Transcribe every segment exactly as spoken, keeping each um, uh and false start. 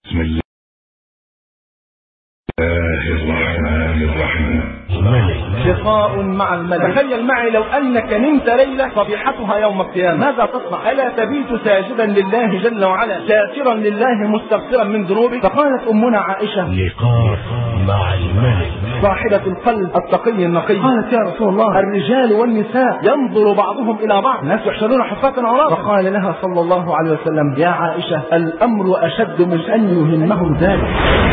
بسم الله الرحمن الرحيم. لقاء مع الملك. تخيل معي لو أنك نمت ليلة صبيحتها يوم القيامة، ماذا تصنع؟ ألا تبيت ساجدا لله جل وعلا شاكرا لله مستغفرا من ذنوبك؟ فقالت أمنا عائشة: لقاء مع الملك صاحبة القلب التقي النقي، قالت: يا رسول الله، الرجال والنساء ينظر بعضهم إلى بعض، الناس يحشرون حفاة عراة. فقال لها صلى الله عليه وسلم: يا عائشة، الأمر أشد من أن يهمهم ذلك.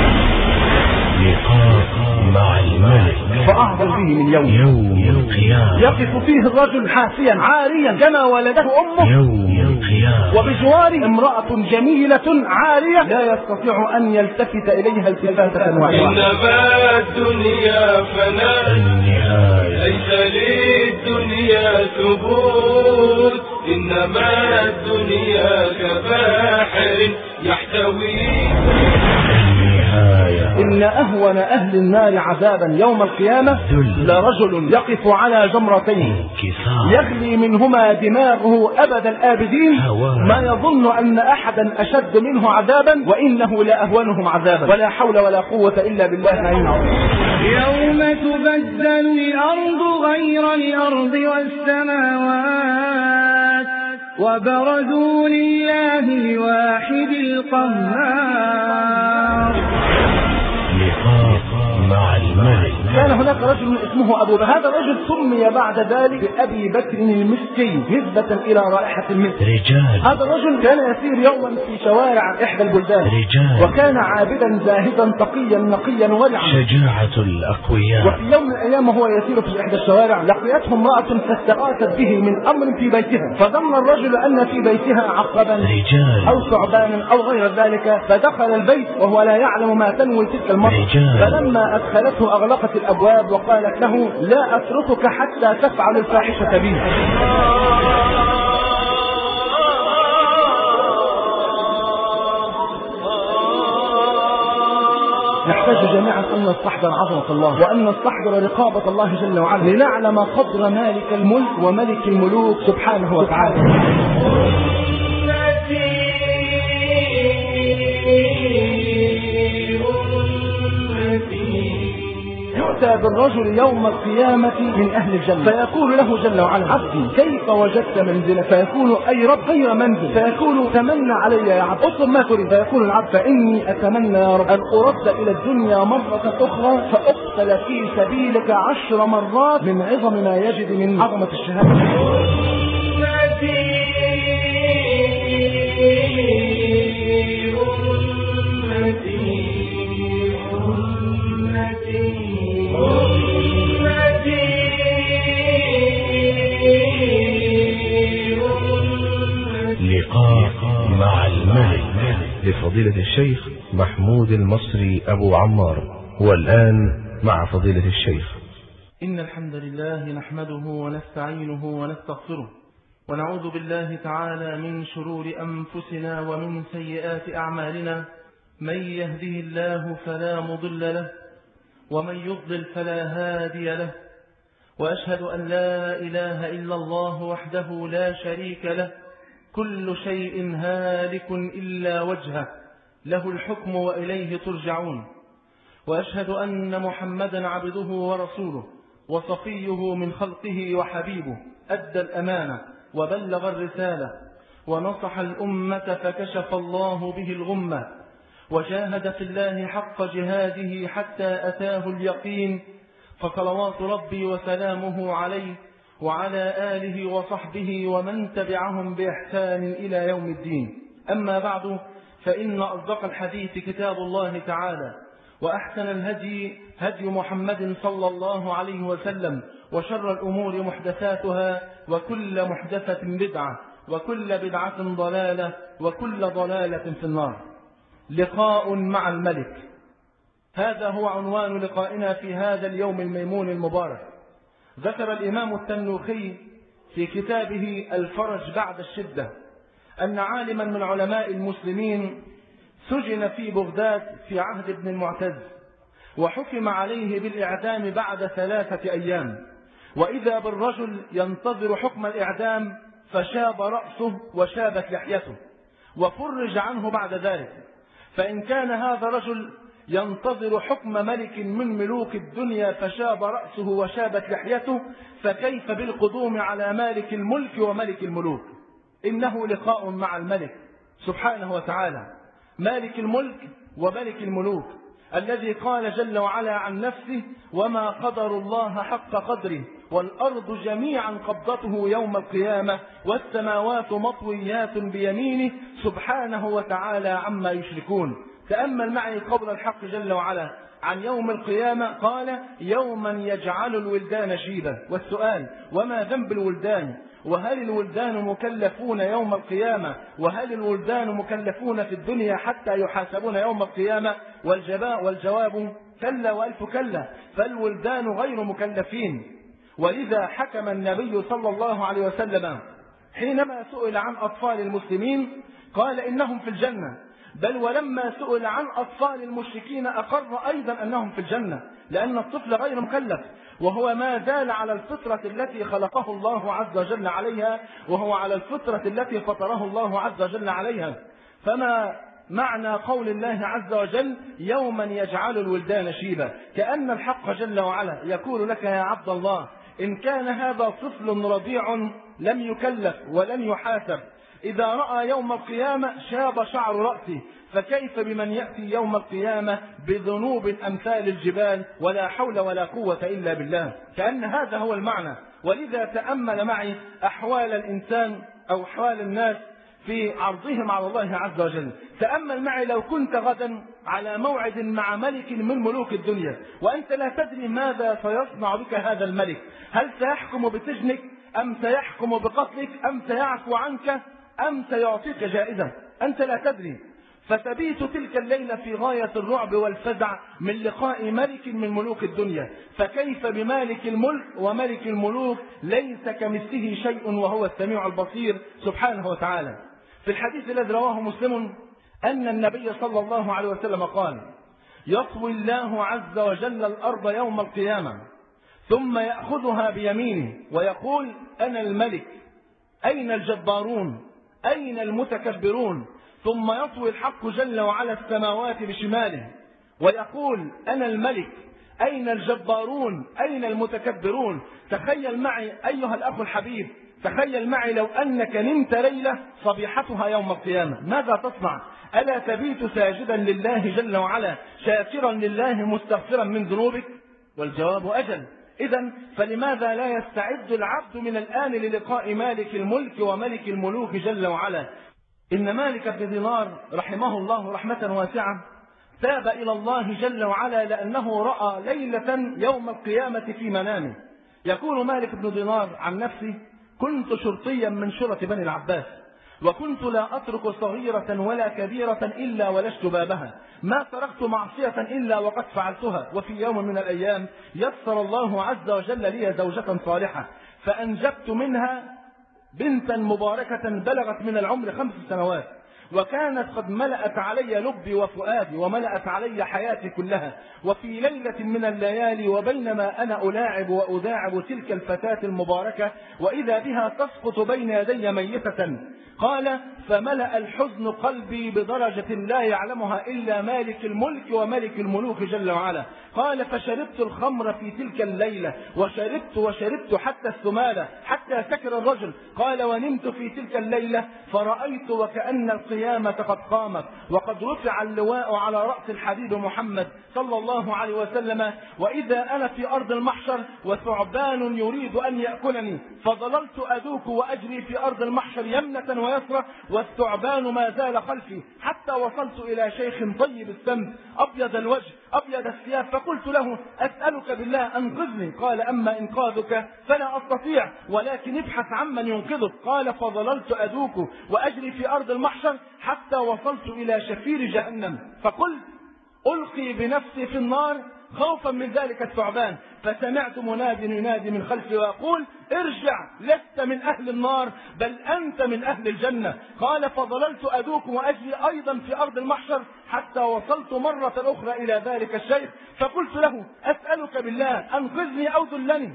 لقاء مع الملك. فأعظم به من يوم يوم القيامة، يقف فيه الرجل حافيا عاريا كما ولده أمه، يوم القيامة، وبجواره امرأة جميلة عارية لا يستطيع أن يلتفت إليها التفاتة واحدة. إنما الدنيا فناء، النهاية ليس للدنيا ثبوت، إنما الدنيا كباحر يحتوي. إن أهون أهل النار عذابا يوم القيامة لرجل يقف على جمرتين يغلي منهما دماغه أبد الآبدين، ما يظن أن أحدا أشد منه عذابا، وإنه لأهونهم عذابا، ولا حول ولا قوة إلا بالله العلي العظيم. يوم تبدل الأرض غير الأرض والسماوات، وبرزوا لله الواحد القهار. لقاء مع الملك. كان هناك رجل اسمه أبو بكر، هذا الرجل سمي بعد ذلك بأبي بكر المسكين نسبة إلى رائحة المسك. رجال. هذا الرجل كان يسير يوما في شوارع إحدى البلدان، رجال. وكان عابدا زاهدا تقيا نقيا ورعا، شجاعة الأقوياء. وفي يوم من الأيام وهو يسير في إحدى الشوارع لقيته امرأة فاستغاثت به من أمر في بيتها، فظن الرجل أن في بيتها عقربا رجال. أو ثعبانا أو غير ذلك، فدخل البيت وهو لا يعلم ما تنوي تلك المرأة. فلما أدخلته أغلقت الأبواب وقالت له: لا أتركك حتى تفعل الفاحشة بي. نحتاج جميعا أن نستحضر عظمة الله، وأن نستحضر رقابة الله جل وعلا، لنعلم قدر مالك الملك وملك الملوك سبحانه وتعالى. يؤتى بالرجل يوم القيامة من أهل الجنة، فيقول له جل وعلا: عبدي كيف وجدت منزلك؟ فيقول: أي رب غير منزل. فيقول: تمنى علي يا عبد، اطلب ما تريد. فيقول العبد: فإني أتمنى يا رب أن أرد إلى الدنيا مرة أخرى فأقتل في سبيلك عشر مرات من عظم ما يجد من عظمة الشهادة. لقاء مع الملك. لفضيلة الشيخ محمود المصري أبو عمار. والآن مع فضيلة الشيخ. إن الحمد لله نحمده ونستعينه ونستغفره، ونعوذ بالله تعالى من شرور أنفسنا ومن سيئات أعمالنا. من يهده الله فلا مضل له، ومن يضلل فلا هادي له، وأشهد أن لا إله إلا الله وحده لا شريك له، كل شيء هالك إلا وجهه، له الحكم وإليه ترجعون. وأشهد أن محمدا عبده ورسوله وصفيه من خلقه وحبيبه، أدى الأمانة وبلغ الرسالة ونصح الأمة فكشف الله به الغمة، وجاهد في الله حق جهاده حتى أتاه اليقين. فصلوات ربي وسلامه عليه وعلى آله وصحبه ومن تبعهم بإحسان إلى يوم الدين. أما بعد، فإن أصدق الحديث كتاب الله تعالى، وأحسن الهدي هدي محمد صلى الله عليه وسلم، وشر الأمور محدثاتها، وكل محدثة بدعة، وكل بدعة ضلالة، وكل ضلالة في النار. لقاء مع الملك، هذا هو عنوان لقائنا في هذا اليوم الميمون المبارك. ذكر الإمام التنوخي في كتابه الفرج بعد الشدة أن عالما من علماء المسلمين سجن في بغداد في عهد ابن المعتز، وحكم عليه بالإعدام بعد ثلاثة أيام، وإذا بالرجل ينتظر حكم الإعدام فشاب رأسه وشابت لحيته، وفرج عنه بعد ذلك. فإن كان هذا رجل ينتظر حكم ملك من ملوك الدنيا فشاب رأسه وشابت لحيته، فكيف بالقدوم على مالك الملك وملك الملوك؟ إنه لقاء مع الملك سبحانه وتعالى، مالك الملك وملك الملوك، الذي قال جل وعلا عن نفسه: وما قدر الله حق قدره والأرض جميعا قبضته يوم القيامة والسماوات مطويات بيمينه سبحانه وتعالى عما يشركون. تأمل معي قول الحق جل وعلا عن يوم القيامة، قال: يوما يجعل الولدان شيبا. والسؤال: وما ذنب الولدان؟ وهل الولدان مكلفون يوم القيامة؟ وهل الولدان مكلفون في الدنيا حتى يحاسبون يوم القيامة؟ والجواب والجواب كلا وألف كلا، فالولدان غير مكلفين. ولذا حكم النبي صلى الله عليه وسلم حينما سئل عن أطفال المسلمين قال إنهم في الجنة، بل ولما سئل عن أطفال المشركين أقر أيضا أنهم في الجنة، لأن الطفل غير مكلف، وهو ما زال على الفطرة التي خلقه الله عز وجل عليها، وهو على الفطرة التي فطره الله عز وجل عليها. فما معنى قول الله عز وجل: يوما يجعل الولدان شيبا؟ كأن الحق جل وعلا يقول لك يا عبد الله: إن كان هذا طفل رضيع لم يكلف ولم يحاسب، إذا رأى يوم القيامة شاب شعر رأسه، فكيف بمن يأتي يوم القيامة بذنوب أمثال الجبال ولا حول ولا قوة إلا بالله؟ كأن هذا هو المعنى. ولذا تأمل معي أحوال الإنسان أو أحوال الناس في عرضهم على الله عز وجل. تأمل معي لو كنت غدا على موعد مع ملك من ملوك الدنيا وأنت لا تدري ماذا سيصنع بك هذا الملك، هل سيحكم بسجنك أم سيحكم بقتلك أم سيعفو عنك أم سيعطيك جائزة؟ أنت لا تدري. فتبيت تلك الليلة في غاية الرعب والفزع من لقاء ملك من ملوك الدنيا، فكيف بمالك الملك وملك الملوك ليس كمثله شيء وهو السميع البصير سبحانه وتعالى. في الحديث الذي رواه مسلم أن النبي صلى الله عليه وسلم قال: يطوي الله عز وجل الأرض يوم القيامة ثم يأخذها بيمينه ويقول: أنا الملك، أين الجبارون؟ أين المتكبرون؟ ثم يطوي الحق جل وعلا السماوات بشماله ويقول: أنا الملك، أين الجبارون؟ أين المتكبرون؟ تخيل معي أيها الأخ الحبيب، تخيل معي لو أنك نمت ليلة صبيحتها يوم القيامة، ماذا تصنع؟ ألا تبيت ساجدا لله جل وعلا شاكرا لله مستغفرا من ذنوبك؟ والجواب أجل. إذن فلماذا لا يستعد العبد من الآن للقاء مالك الملك وملك الملوك جل وعلا؟ إن مالك بن دينار رحمه الله رحمة واسعة تاب إلى الله جل وعلا لأنه رأى ليلة يوم القيامة في منامه. يقول مالك بن دينار عن نفسه: كنت شرطيا من شرط بني العباس، وكنت لا أترك صغيرة ولا كبيرة إلا ولجت بابها، ما تركت معصية إلا وقد فعلتها. وفي يوم من الأيام يسر الله عز وجل لي زوجة صالحة، فأنجبت منها بنتا مباركة بلغت من العمر خمس سنوات، وكانت قد ملأت علي لبي وفؤادي وملأت علي حياتي كلها. وفي ليلة من الليالي وبينما أنا ألاعب وأداعب تلك الفتاة المباركة وإذا بها تسقط بين يدي ميتة، قال: فملأ الحزن قلبي بدرجة لا يعلمها إلا مالك الملك وملك الملوك جل وعلا. قال: فشربت الخمر في تلك الليلة وشربت وشربت حتى الثمالة حتى سكر الرجل. قال: ونمت في تلك الليلة فرأيت وكأن القيامة قد قامت وقد رفع اللواء على رأس الحبيب محمد صلى الله عليه وسلم، وإذا أنا في أرض المحشر وثعبان يريد أن يأكلني، فظللت أذوق وأجري في أرض المحشر يمنة ويسرى والثعبان ما زال خلفي، حتى وصلت إلى شيخ طيب السمت أبيض الوجه أبيض الثياب، فقلت له: أسألك بالله أنقذني. قال: أما إنقاذك فلا أستطيع، ولكن ابحث عمن ينقذك. قال: فظللت أذوق وأجري في أرض المحشر حتى وصلت إلى شفير جهنم، فقلت: ألقي بنفسي في النار خوفا من ذلك الثعبان، فسمعت مناد ينادي من خلفي ويقول: ارجع، لست من أهل النار بل أنت من أهل الجنة. قال: فظللت أذوق وأجري أيضا في أرض المحشر حتى وصلت مرة أخرى إلى ذلك الشيخ، فقلت له: أسألك بالله أنقذني أو ذلني.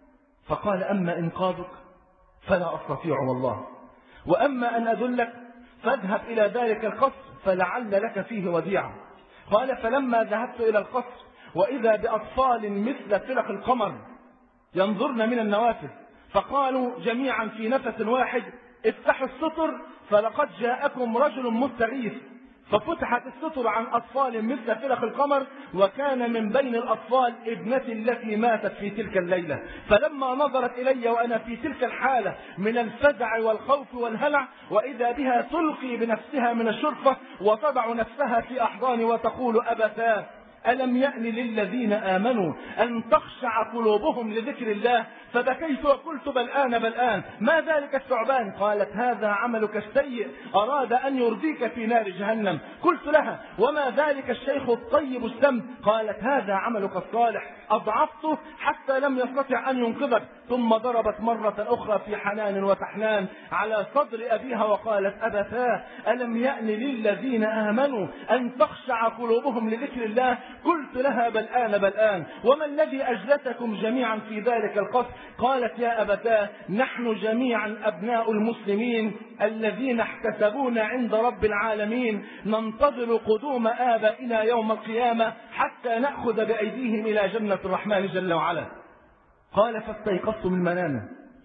فقال: أما إنقاذك فلا أستطيع والله، وأما أن أذلك فاذهب إلى ذلك القصر فلعل لك فيه وديعة. قال فلما ذهبت إلى القصر وإذا بأطفال مثل فلق القمر ينظرن من النوافذ، فقالوا جميعا في نفس واحد افتحوا الستر فلقد جاءكم رجل مستغيث. ففتحت الستر عن أطفال مثل فلق القمر، وكان من بين الأطفال ابنتي التي ماتت في تلك الليلة. فلما نظرت إلي وأنا في تلك الحالة من الفزع والخوف والهلع، وإذا بها تلقي بنفسها من الشرفة وتضع نفسها في أحضاني وتقول أبتاه ألم يأن للذين آمنوا أن تخشع قلوبهم لذكر الله؟ فبكيت وقلت بل آن بل آن، ما ذلك الثعبان؟ قالت هذا عملك السيء أراد أن يرضيك في نار جهنم. قلت لها وما ذلك الشيخ الطيب السم؟ قالت هذا عملك الصالح أضعفته حتى لم يستطع أن ينقذك. ثم ضربت مرة أخرى في حنان وتحنان على صدر أبيها وقالت أبتاه ألم يأن للذين آمنوا أن تخشع قلوبهم لذكر الله؟ قلت لها بل آن بل آن، وما الذي أجلسكم جميعا في ذلك القصر؟ قالت يا أبتاه نحن جميعا أبناء المسلمين الذين احتسبونا عند رب العالمين، ننتظر قدوم آبائنا يوم القيامة حتى نأخذ بأيديهم إلى جنة الرحمن جل وعلا. قال فاستيقظت من منامي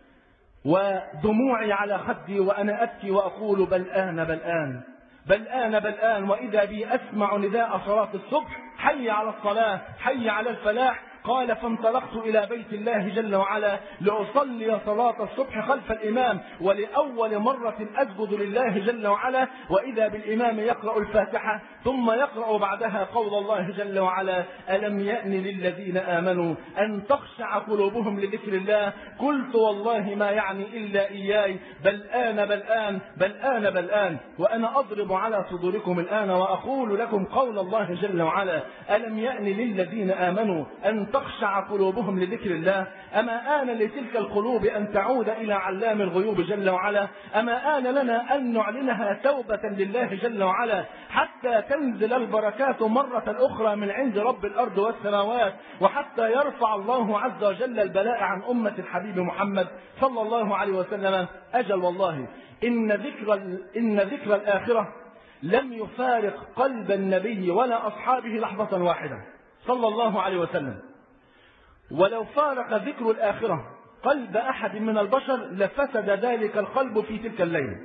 ودموعي على خدي وأنا أبكي وأقول بل آن بل آن بل آن بل آن، وإذا بي أسمع نداء صلاة الصبح حي على الصلاة حي على الفلاح. قال فانطلقت إلى بيت الله جل وعلا لأصلي صلاة الصبح خلف الإمام، ولأول مرة أسجد لله جل وعلا، وإذا بالإمام يقرأ الفاتحة ثم يقرأ بعدها قول الله جل وعلا ألم يأن للذين آمنوا أن تخشع قلوبهم لذكر الله؟ قلت والله ما يعني إلا إياي بل آن بل آن بل آن بل آن، وأنا أضرب على صدوركم الآن وأقول لكم قول الله جل وعلا ألم يأن للذين آمنوا أن تخشع قلوبهم لذكر الله؟ أما آن لتلك القلوب أن تعود إلى علام الغيوب جل وعلا؟ أما آن لنا أن نعلنها توبة لله جل وعلا حتى تنزل البركات مرة أخرى من عند رب الأرض والسماوات، وحتى يرفع الله عز وجل البلاء عن أمة الحبيب محمد صلى الله عليه وسلم؟ أجل والله إن ذكر, إن ذكر الآخرة لم يفارق قلب النبي ولا أصحابه لحظة واحدة صلى الله عليه وسلم، ولو فارق ذكر الآخرة قلب أحد من البشر لفسد ذلك القلب في تلك الليلة.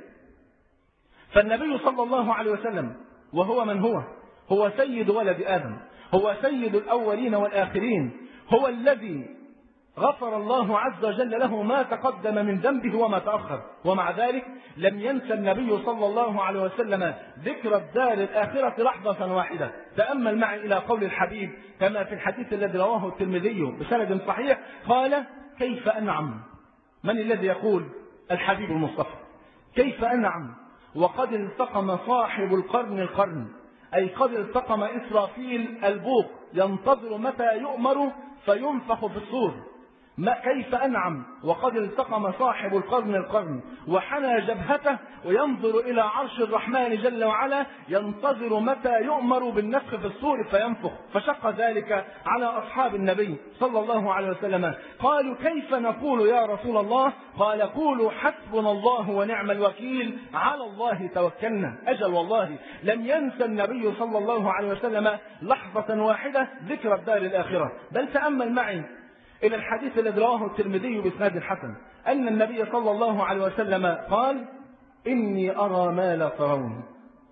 فالنبي صلى الله عليه وسلم وهو من هو هو سيد ولد آدم، هو سيد الأولين والآخرين، هو الذي غفر الله عز وجل له ما تقدم من ذنبه وما تأخر، ومع ذلك لم ينسى النبي صلى الله عليه وسلم ذكر الدار الآخرة لحظة واحدة. تأمل معي إلى قول الحبيب كما في الحديث الذي رواه الترمذي بسند صحيح، قال كيف أنعم. من الذي يقول؟ الحبيب المصطفى. كيف أنعم وقد التقم صاحب القرن القرن، أي قد التقم إسرافيل البوق ينتظر متى يؤمر فينفخ في الصور. ما كيف أنعم وقد التقم صاحب القرن القرن وحنى جبهته وينظر إلى عرش الرحمن جل وعلا ينتظر متى يؤمر بالنفخ في الصور فينفخ. فشق ذلك على أصحاب النبي صلى الله عليه وسلم. قالوا كيف نقول يا رسول الله؟ قال قولوا حسبنا الله ونعم الوكيل على الله توكلنا. أجل والله لم ينسى النبي صلى الله عليه وسلم لحظة واحدة ذكر الدار الآخرة. بل تأمل معي إلى الحديث الذي رواه الترمذي بإسناد حسن أن النبي صلى الله عليه وسلم قال إني أرى ما لا ترون.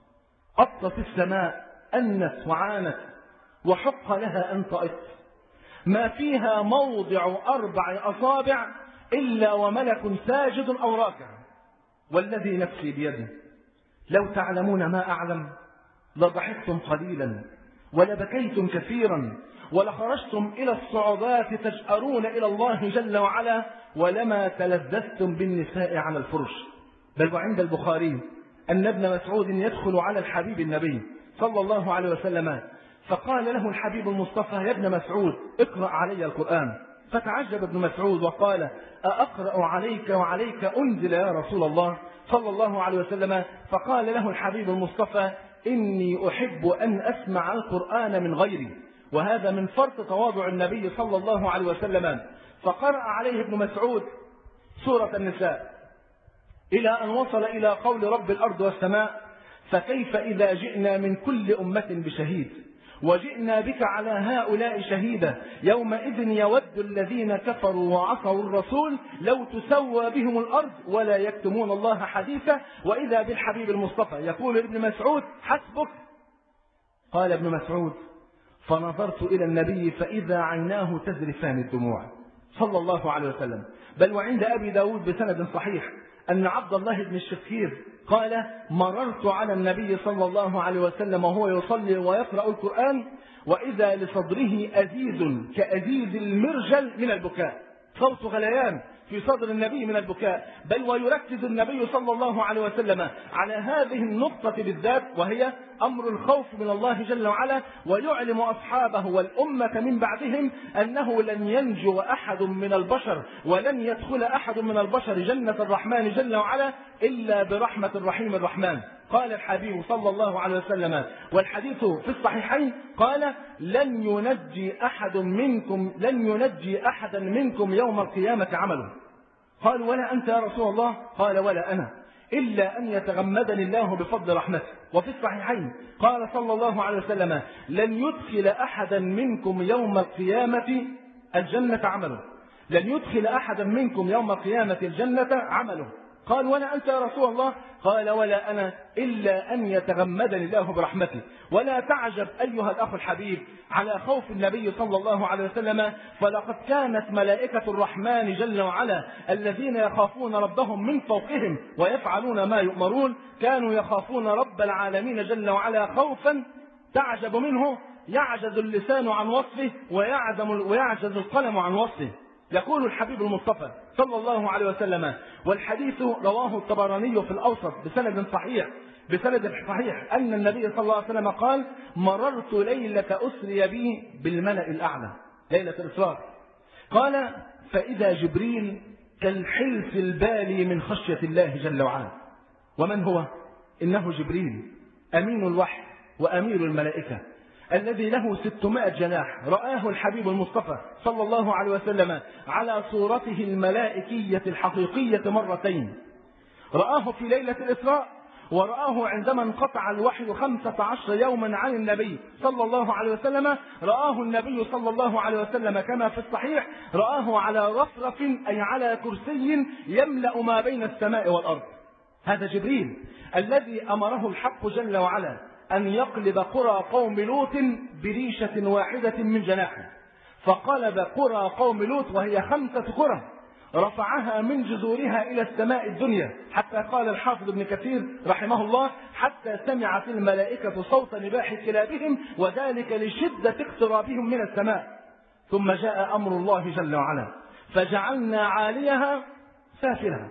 أطت السماء أنت وعانت وحق لها أن طئت، ما فيها موضع أربع أصابع إلا وملك ساجد أو راكع، والذي نفسي بيده لو تعلمون ما أعلم لضحكتم قليلا ولبكيتم كثيرا ولخرجتم إلى الصعوبات تجأرون إلى الله جل وعلا ولما تلذذتم بالنساء على الفرش. بل وعند البخاري أن ابن مسعود يدخل على الحبيب النبي صلى الله عليه وسلم فقال له الحبيب المصطفى يا ابن مسعود اقرأ علي القرآن. فتعجب ابن مسعود وقال أأقرأ عليك وعليك أنزل يا رسول الله صلى الله عليه وسلم؟ فقال له الحبيب المصطفى إني أحب أن أسمع القرآن من غيري، وهذا من فرط تواضع النبي صلى الله عليه وسلم. فقرأ عليه ابن مسعود سورة النساء إلى أن وصل إلى قول رب الأرض والسماء فكيف إذا جئنا من كل أمة بشهيد وجئنا بك على هؤلاء شهيدا يومئذ يود الذين كفروا وعصوا الرسول لو تسوى بهم الأرض ولا يكتمون الله حديثا. وإذا بالحبيب المصطفى يقول ابن مسعود حسبك. قال ابن مسعود فنظرت إلى النبي فإذا عيناه تذرفان الدموع صلى الله عليه وسلم. بل وعند أبي داود بسند صحيح أن عبد الله بن الشخير قال مررت على النبي صلى الله عليه وسلم وهو يصلي ويقرأ القرآن وإذا لصدره أزيز كأزيز المرجل من البكاء، صوت غليان في صدر النبي من البكاء. بل ويركز النبي صلى الله عليه وسلم على هذه النقطة بالذات وهي أمر الخوف من الله جل وعلا، ويعلم أصحابه والأمة من بعدهم أنه لن ينجو أحد من البشر ولن يدخل أحد من البشر جنة الرحمن جل وعلا إلا برحمة الرحيم الرحمن. قال الحبيب صلى الله عليه وسلم والحديث في الصحيحين قال لن ينجي أحد منكم لن ينجي أحدا منكم يوم القيامة عمله. قال ولا أنت يا رسول الله؟ قال ولا أنا إلا أن يتغمدني الله بفضل رحمته. وفي الصحيحين قال صلى الله عليه وسلم لن يدخل أحدا منكم يوم القيامة الجنة عمله لن يدخل أحدا منكم يوم القيامة الجنة عمله. قال ولا أنت يا رسول الله؟ قال ولا أنا إلا أن يتغمدني الله برحمته. ولا تعجب أيها الأخ الحبيب على خوف النبي صلى الله عليه وسلم، فلقد كانت ملائكة الرحمن جل وعلا الذين يخافون ربهم من فوقهم ويفعلون ما يؤمرون كانوا يخافون رب العالمين جل وعلا خوفا تعجب منه يعجز اللسان عن وصفه ويعجز القلم عن وصفه. يقول الحبيب المصطفى صلى الله عليه وسلم والحديث رواه الطبراني في الأوسط بسند صحيح بسند صحيح أن النبي صلى الله عليه وسلم قال مررت ليلة أسري بي بالملأ الأعلى ليلة الإسراء. قال فإذا جبريل كالحلف البالي من خشية الله جل وعلا. ومن هو؟ إنه جبريل أمين الوحي وأمير الملائكة الذي له ستمائة جناح. رآه الحبيب المصطفى صلى الله عليه وسلم على صورته الملائكية الحقيقية مرتين، رآه في ليلة الإسراء ورآه عندما انقطع الوحي خمسة عشر يوما عن النبي صلى الله عليه وسلم. رآه النبي صلى الله عليه وسلم كما في الصحيح رآه على رفرف أي على كرسي يملأ ما بين السماء والأرض. هذا جبريل الذي أمره الحق جل وعلا أن يقلب قرى قوم لوط بريشة واحدة من جناحه، فقلب قرى قوم لوط وهي خمسة قرى رفعها من جذورها إلى السماء الدنيا، حتى قال الحافظ ابن كثير رحمه الله حتى سمعت الملائكة صوت نباح كلابهم وذلك لشدة اقترابهم من السماء. ثم جاء أمر الله جل وعلا فجعلنا عاليها سافلها،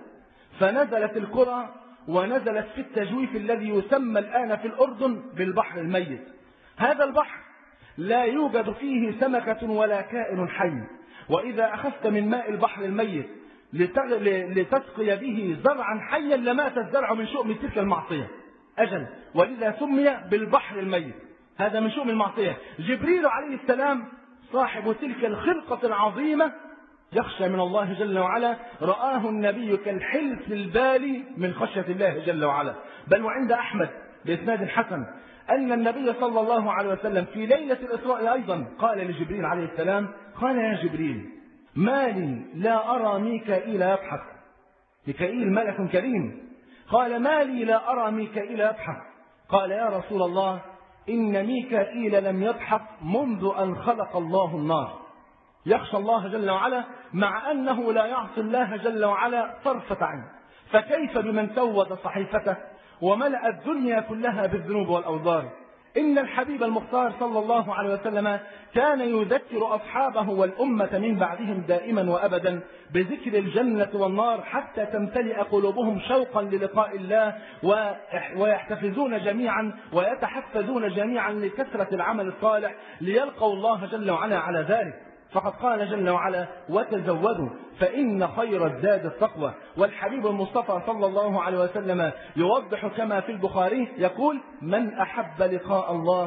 فنزلت القرى ونزلت في التجويف الذي يسمى الآن في الأردن بالبحر الميت. هذا البحر لا يوجد فيه سمكة ولا كائن حي، وإذا أخذت من ماء البحر الميت لتسقي به زرعا حيا لمات الزرع من شؤم تلك المعصية أجل، ولذا سمي بالبحر الميت. هذا من شؤم المعصية. جبريل عليه السلام صاحب تلك الخلقة العظيمة يخشى من الله جل وعلا، رآه النبي كالحلف البالي من خشية الله جل وعلا. بل وعند أحمد بإسناد حسن أن النبي صلى الله عليه وسلم في ليلة الإسراء أيضا قال لجبريل عليه السلام قال يا جبريل ما لي لا أرى ميكائيل يضحك. ميكائيل ملك كريم. قال ما لي لا أرى ميكائيل يضحك. قال يا رسول الله إن ميكائيل لم يضحك منذ أن خلق الله النار. يخشى الله جل وعلا مع أنه لا يعصي الله جل وعلا طرفة عين، فكيف بمن سود صحيفته وملأ الدنيا كلها بالذنوب والأوزار. إن الحبيب المختار صلى الله عليه وسلم كان يذكر أصحابه والأمة من بعدهم دائما وأبدا بذكر الجنة والنار حتى تمتلئ قلوبهم شوقا للقاء الله ويحتفزون جميعا ويتحفزون جميعا لكثرة العمل الصالح ليلقوا الله جل وعلا على ذلك. فقد قال جل وعلا وتزودوا فإن خير الزاد التقوى. والحبيب المصطفى صلى الله عليه وسلم يوضح كما في البخاري يقول من أحب لقاء الله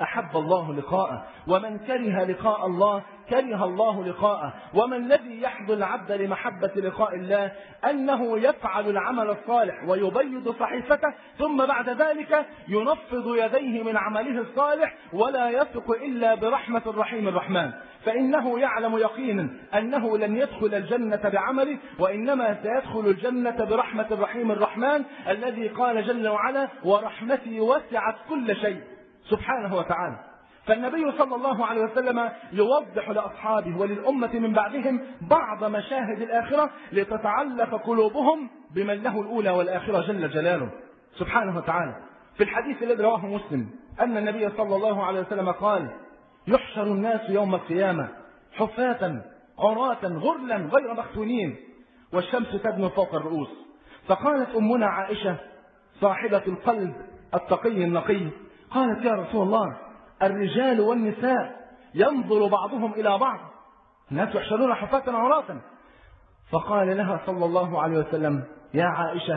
أحب الله لقاءه، ومن كره لقاء الله كره الله لقاءه. وما الذي يحضر العبد لمحبة لقاء الله؟ أنه يفعل العمل الصالح ويبيض صحيفته، ثم بعد ذلك ينفض يديه من عمله الصالح ولا يثق إلا برحمة الرحيم الرحمن، فإنه يعلم يقينا أنه لن يدخل الجنة بعمله، وإنما سيدخل الجنة برحمة الرحيم الرحمن الذي قال جل وعلا: ورحمتي وسعت كل شيء، سبحانه وتعالى. فالنبي صلى الله عليه وسلم يوضح لأصحابه وللأمة من بعدهم بعض مشاهد الآخرة لتتعلق قلوبهم بمن له الأولى والآخرة جل جلاله سبحانه وتعالى. في الحديث الذي رواه مسلم أن النبي صلى الله عليه وسلم قال: يحشر الناس يوم القيامة حفاة عراة غرلا غير مختونين والشمس تدنو فوق الرؤوس. فقالت أمنا عائشة صاحبة القلب التقي النقي، قالت: يا رسول الله، الرجال والنساء ينظر بعضهم إلى بعض، الناس يحشرون حفاة عراة. فقال لها صلى الله عليه وسلم: يا عائشة،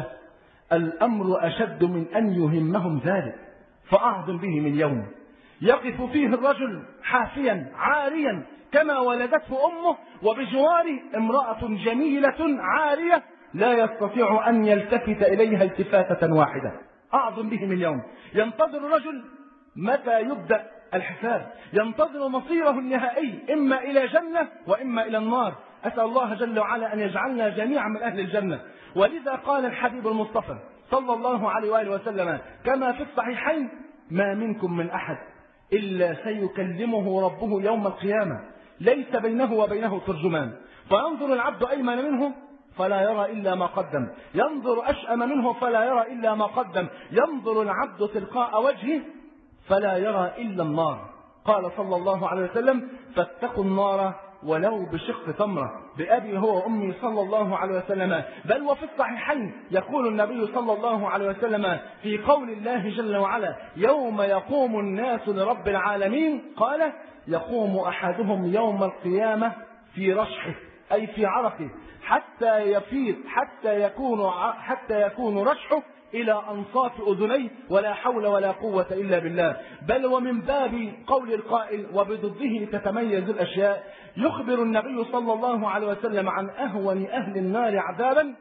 الأمر أشد من أن يهمهم ذلك، فأعظم به من يوم يقف فيه الرجل حافيا عاريا كما ولدته أمه، وبجواره امرأة جميلة عارية لا يستطيع أن يلتفت إليها التفاتة واحدة. أعظم به من يوم ينتظر الرجل متى يبدأ الحساب، ينتظر مصيره النهائي إما إلى جنة وإما إلى النار. أسأل الله جل وعلا أن يجعلنا جميعا من أهل الجنة. ولذا قال الحبيب المصطفى صلى الله عليه وآله وسلم كما في الصحيحين: ما منكم من أحد إلا سيكلمه ربه يوم القيامة ليس بينه وبينه ترجمان، فينظر العبد أيمن منه فلا يرى إلا ما قدم، ينظر أشأم منه فلا يرى إلا ما قدم، ينظر العبد تلقاء وجهه فلا يرى إلا النار. قال صلى الله عليه وسلم: فاتقوا النار ولو بشق تمرة. بأبي هو وأمي صلى الله عليه وسلم. بل وفي الصحيحين يقول النبي صلى الله عليه وسلم في قول الله جل وعلا: يوم يقوم الناس لرب العالمين، قال: يقوم أحدهم يوم القيامة في رشحه أي في عرقه حتى يفيض حتى يكون حتى يكون رشحه إلى أنصاف أذنيه، ولا حول ولا قوة إلا بالله. بل ومن باب قول القائل: وبضده تتميز الأشياء، يخبر النبي صلى الله عليه وسلم عن أهون أهل النار عذابا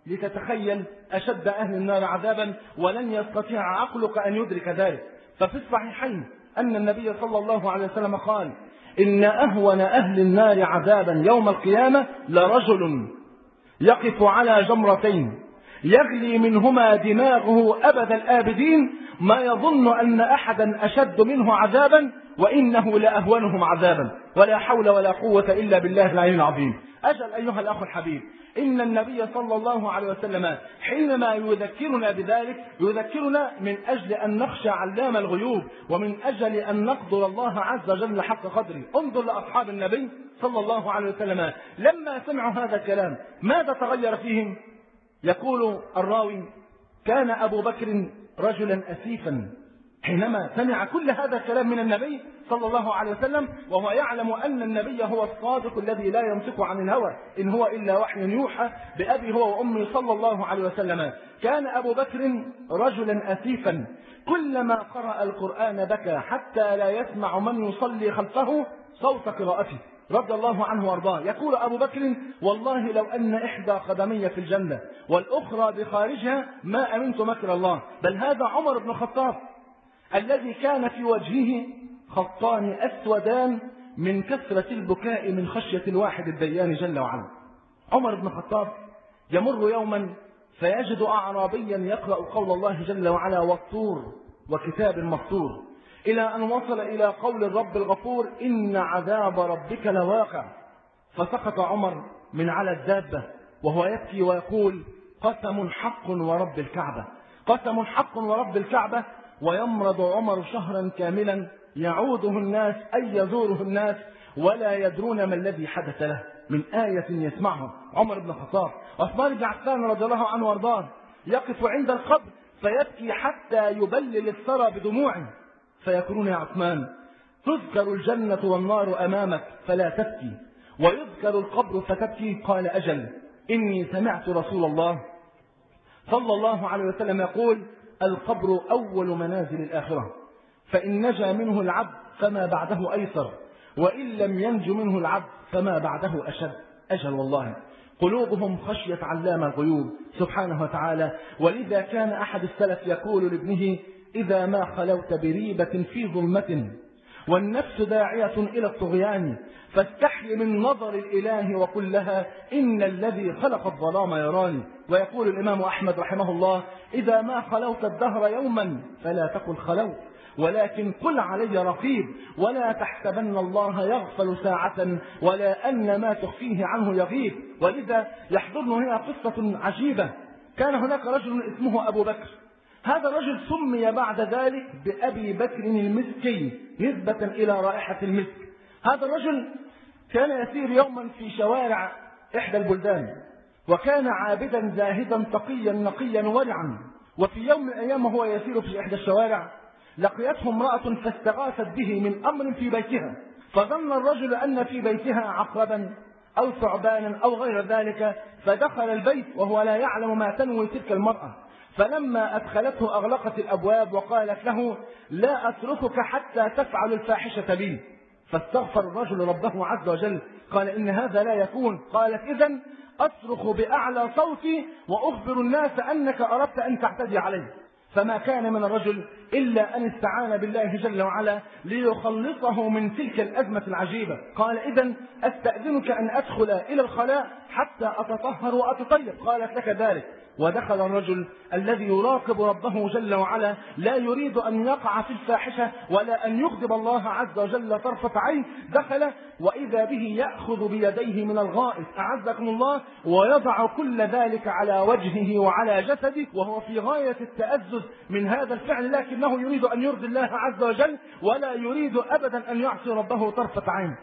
لتتخيل أشد أهل النار عذابا، ولن يستطيع عقلك أن يدرك ذلك. ففي الصحيحين أن النبي صلى الله عليه وسلم قال: إن أهون أهل النار عذابا يوم القيامة لرجل يقف على جمرتين يغلي منهما دماغه أبد الآبدين، ما يظن أن أحدا أشد منه عذابا وإنه لأهونهم عذابا، ولا حول ولا قوة إلا بالله العلي العظيم. أجل أيها الأخ الحبيب، إن النبي صلى الله عليه وسلم حينما يذكرنا بذلك يذكرنا من أجل أن نخشى علام الغيوب، ومن أجل أن نقدر الله عز وجل حق قدره. انظر لأصحاب النبي صلى الله عليه وسلم لما سمعوا هذا الكلام ماذا تغير فيهم؟ يقول الراوي: كان أبو بكر رجلا أسيفا حينما سمع كل هذا الكلام من النبي صلى الله عليه وسلم، وهو يعلم أن النبي هو الصادق الذي لا ينطق عن الهوى إن هو إلا وحي يوحى. بأبي هو وأمي صلى الله عليه وسلم كان أبو بكر رجلا أسيفا كلما قرأ القرآن بكى حتى لا يسمع من يصلي خلفه صوت قراءته رضي الله عنه وارضاه. يقول أبو بكر: والله لو أن إحدى قدمي في الجنة والأخرى بخارجها ما أمنت مكر الله. بل هذا عمر بن الخطاب الذي كان في وجهه خطان أسودان من كثرة البكاء من خشية الواحد الديان جل وعلا. عمر بن الخطاب يمر يوما فيجد أعرابيا يقرأ قول الله جل وعلا: والطور وكتاب مسطور، إلى أن وصل إلى قول الرب الغفور: إن عذاب ربك لواقع. فسقط عمر من على الدابة وهو يبكي ويقول: قسم حق ورب الكعبة، قسم حق ورب الكعبة. ويمرض عمر شهرا كاملا يعوده الناس أي يزوره الناس ولا يدرون ما الذي حدث له من آية يسمعها عمر بن الخطاب. عثمان بن عفان رضي الله عنه وارضاه يقف عند القبر فيبكي حتى يبلل الثرى بدموعه، فيقولون: يا عثمان، تذكر الجنة والنار أمامك فلا تبكي، ويذكر القبر فتبكي. قال: أجل، إني سمعت رسول الله صلى الله عليه وسلم يقول: القبر أول منازل الآخرة، فإن نجا منه العبد فما بعده أيسر، وإن لم ينج منه العبد فما بعده أشد. أجل والله قلوبهم خشية علام الغيوب سبحانه وتعالى. ولذا كان أحد السلف يقول لابنه: إذا ما خلوت بريبة في ظلمة والنفس داعية إلى الطغيان فاستحي من نظر الإله وقل لها إن الذي خلق الظلام يراني. ويقول الإمام أحمد رحمه الله: إذا ما خلوت الدهر يوما فلا تقل خلوت، ولكن قل علي رقيب، ولا تحسبن الله يغفل ساعة ولا أن ما تخفيه عنه يغيب. ولذا يحضرنا هنا قصة عجيبة. كان هناك رجل اسمه أبو بكر، هذا الرجل سمي بعد ذلك بأبي بكر المسكي نسبة إلى رائحة المسك. هذا الرجل كان يسير يوما في شوارع إحدى البلدان، وكان عابدا زاهدا تقيا نقيا ورعا. وفي يوم من الأيام وهو يسير في إحدى الشوارع لقيته امرأة فاستغاثت به من أمر في بيتها، فظن الرجل أن في بيتها عقربا أو ثعبانا أو غير ذلك، فدخل البيت وهو لا يعلم ما تنوي تلك المرأة. فلما أدخلته أغلقت الأبواب وقالت له: لا أتركك حتى تفعل الفاحشة بي. فاستغفر الرجل ربه عز وجل، قال: إن هذا لا يكون. قالت: إذن أصرخ بأعلى صوتي وأخبر الناس أنك أردت أن تعتدي عليه. فما كان من الرجل إلا أن استعان بالله جل وعلا ليخلصه من تلك الأزمة العجيبة. قال: إذن أستأذنك أن أدخل إلى الخلاء حتى أتطهر وأتطيب. قالت: لك ذلك. ودخل الرجل الذي يراقب ربه جل وعلا لا يريد أن يقع في الفاحشة ولا أن يغضب الله عز وجل طرفة عين. دخل وإذا به يأخذ بيديه من الغائط أعزكم الله ويضع كل ذلك على وجهه وعلى جسده، وهو في غاية التأزز من هذا الفعل، لكنه يريد أن يرضي الله عز وجل ولا يريد أبدا أن يعصي ربه طرفة عين.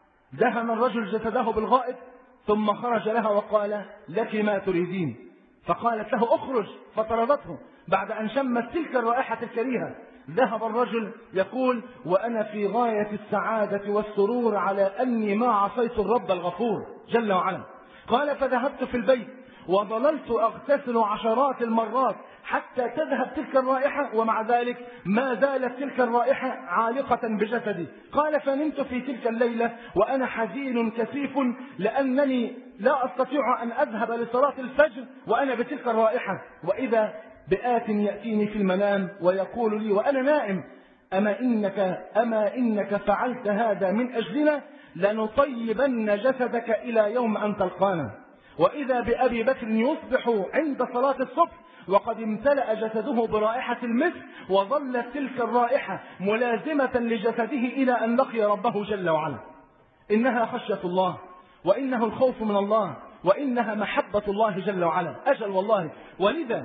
دهن الرجل جسده بالغائط ثم خرج لها وقال: لك ما تريدين؟ فقالت له: اخرج. فطردته بعد أن شمت تلك الرائحة الكريهة. ذهب الرجل يقول: وأنا في غاية السعادة والسرور على أني ما عصيت الرب الغفور جل وعلا. قال: فذهبت في البيت وظللت أغتسل عشرات المرات حتى تذهب تلك الرائحة، ومع ذلك ما زالت تلك الرائحة عالقة بجسدي. قال: فنمت في تلك الليلة وأنا حزين كثيف لأنني لا أستطيع أن أذهب لصلاة الفجر وأنا بتلك الرائحة. وإذا بآت يأتيني في المنام ويقول لي وأنا نائم: أما إنك, أما إنك فعلت هذا من أجلنا، لنطيبن جسدك إلى يوم أن تلقانا. وإذا بأبي بكر يصبح عند صلاة الصبح وقد امتلأ جسده برائحة المسك، وظلت تلك الرائحة ملازمة لجسده إلى أن لقي ربه جل وعلا. إنها خشية الله، وإنه الخوف من الله، وإنها محبة الله جل وعلا. أجل والله. ولذا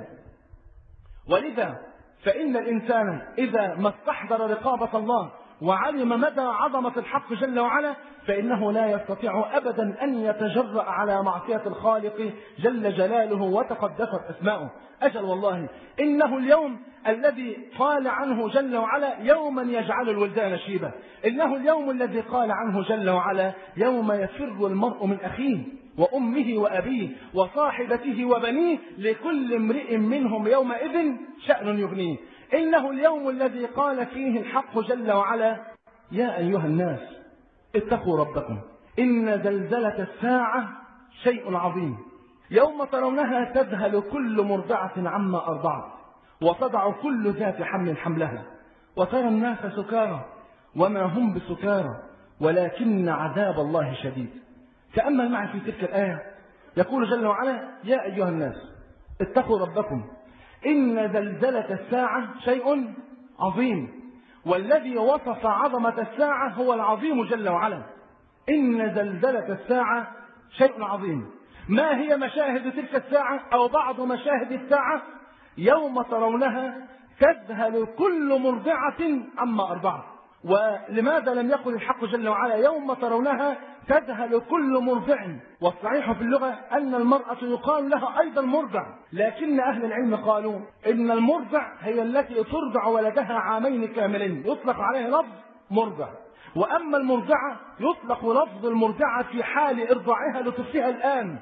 ولذا فإن الإنسان إذا ما استحضر رقابة الله وعلم مدى عظمة الحق جل وعلا فإنه لا يستطيع أبدا أن يتجرأ على معصية الخالق جل جلاله وتقدست أسماؤه. أجل والله. إنه اليوم الذي قال عنه جل وعلا: يوما يجعل الولدان شيبا. إنه اليوم الذي قال عنه جل وعلا: يوم يفر المرء من أخيه وأمه وأبيه وصاحبته وبنيه لكل امرئ منهم يومئذ شأن يغنيه. إنه اليوم الذي قال فيه الحق جل وعلا: يا أيها الناس اتقوا ربكم إن زلزلة الساعة شيء عظيم، يوم ترونها تذهل كل مرضعة عما أرضعت وتضع كل ذات حمل حملها وترى الناس سكارى وما هم بسكارى ولكن عذاب الله شديد. تأمل معي في تلك الآية. يقول جل وعلا: يا أيها الناس اتقوا ربكم إن زلزلة الساعة شيء عظيم. والذي وصف عظمة الساعة هو العظيم جل وعلا. إن زلزلة الساعة شيء عظيم. ما هي مشاهد تلك الساعة أو بعض مشاهد الساعة؟ يوم ترونها تذهل كل مرضعة عما أرضعت. ولماذا لم يقل الحق جل وعلا يوم ترونها تذهل كل مرضع؟ والصحيح في اللغة أن المرأة يقال لها أيضا مرضع، لكن أهل العلم قالوا إن المرضع هي التي ترضع ولدها عامين كاملين، يطلق عليها لفظ مرضع. وأما المرضعة يطلق لفظ المرضعة في حال إرضاعها لطفلها الآن،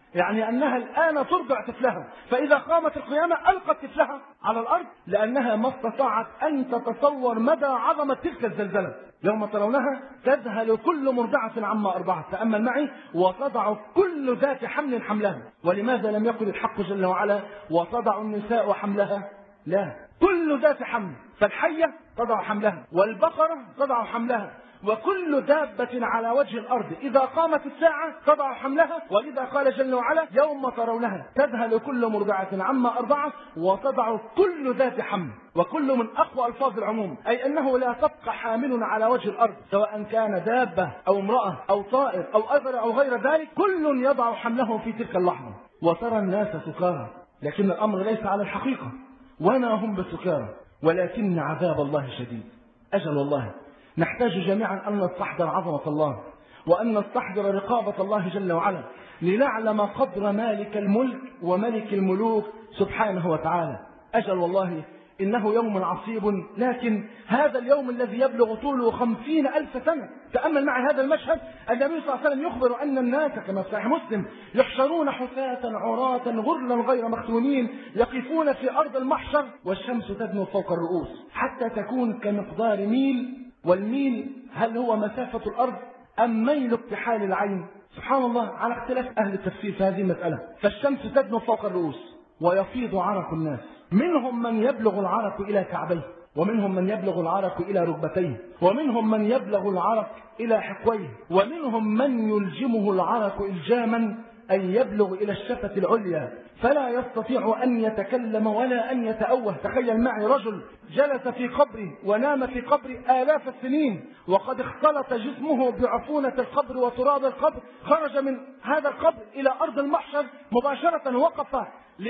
يعني أنها الآن ترضع طفلها، فإذا قامت القيامة ألقت طفلها على الأرض، لأنها ما استطاعت أن تتصور مدى عظمة تلك الزلزلة. يوم ترونها تذهل كل مرضعة عما أرضعت، تأمل معي، وتضع كل ذات حمل حملها. ولماذا لم يقل الحق جل وعلا وتضع النساء حملها؟ لا، كل ذات حمل، فالحية تضع حملها، والبقرة تضع حملها، وكل دابة على وجه الأرض إذا قامت الساعة تضع حملها. ولذا قال جل وعلا يوم ترونها تذهل كل مرضعة عما أرضعت وتضع كل ذات حمل، وكل من أقوى ألفاظ العموم، أي أنه لا تبقى حامل على وجه الأرض سواء كان دابة أو امرأة أو طائر أو أذر أو غير ذلك، كل يضع حمله في تلك اللحظة. وترى الناس سكارى، لكن الأمر ليس على الحقيقة، وما هم بسكارى ولكن عذاب الله شديد. أجل والله نحتاج جميعا أن نستحضر عظمة الله، وأن نستحضر رقابة الله جل وعلا، لنعلم قدر مالك الملك وملك الملوك سبحانه وتعالى. أجل والله إنه يوم عصيب، لكن هذا اليوم الذي يبلغ طوله خمسين ألف سنة. تأمل معي هذا المشهد، النبي صلى الله عليه وسلم يخبر أن الناس كما في صحيح مسلم يحشرون حفاة عراة غرلا غير مختونين يقفون في أرض المحشر والشمس تدنو فوق الرؤوس حتى تكون كمقدار ميل، والميل هل هو مسافة الأرض أم ميل اكتحال العين؟ سبحان الله، على اختلاف أهل التفسير في هذه المسألة. فالشمس تدنو فوق الرؤوس ويفيض عرق الناس، منهم من يبلغ العرق إلى كعبيه، ومنهم من يبلغ العرق إلى ركبتيه، ومنهم من يبلغ العرق إلى حقويه، ومنهم من يلجمه العرق إلجاما أن يبلغ إلى الشفة العليا فلا يستطيع أن يتكلم ولا أن يتأوه. تخيل معي رجل جلس في قبره ونام في قبره آلاف السنين، وقد اختلط جسمه بعفونة القبر وتراب القبر، خرج من هذا القبر إلى أرض المحشر مباشرة، وقف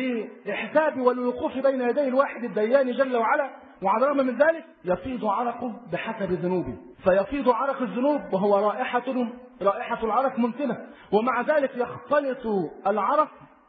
للحساب والوقوف بين يدي الواحد الديان جل وعلا، وعلى الرغم من ذلك يفيض عرقه بحسب ذنوبه، فيفيض عرق الذنوب وهو رائحة رائحة العرق منتنة، ومع ذلك يختلط العرق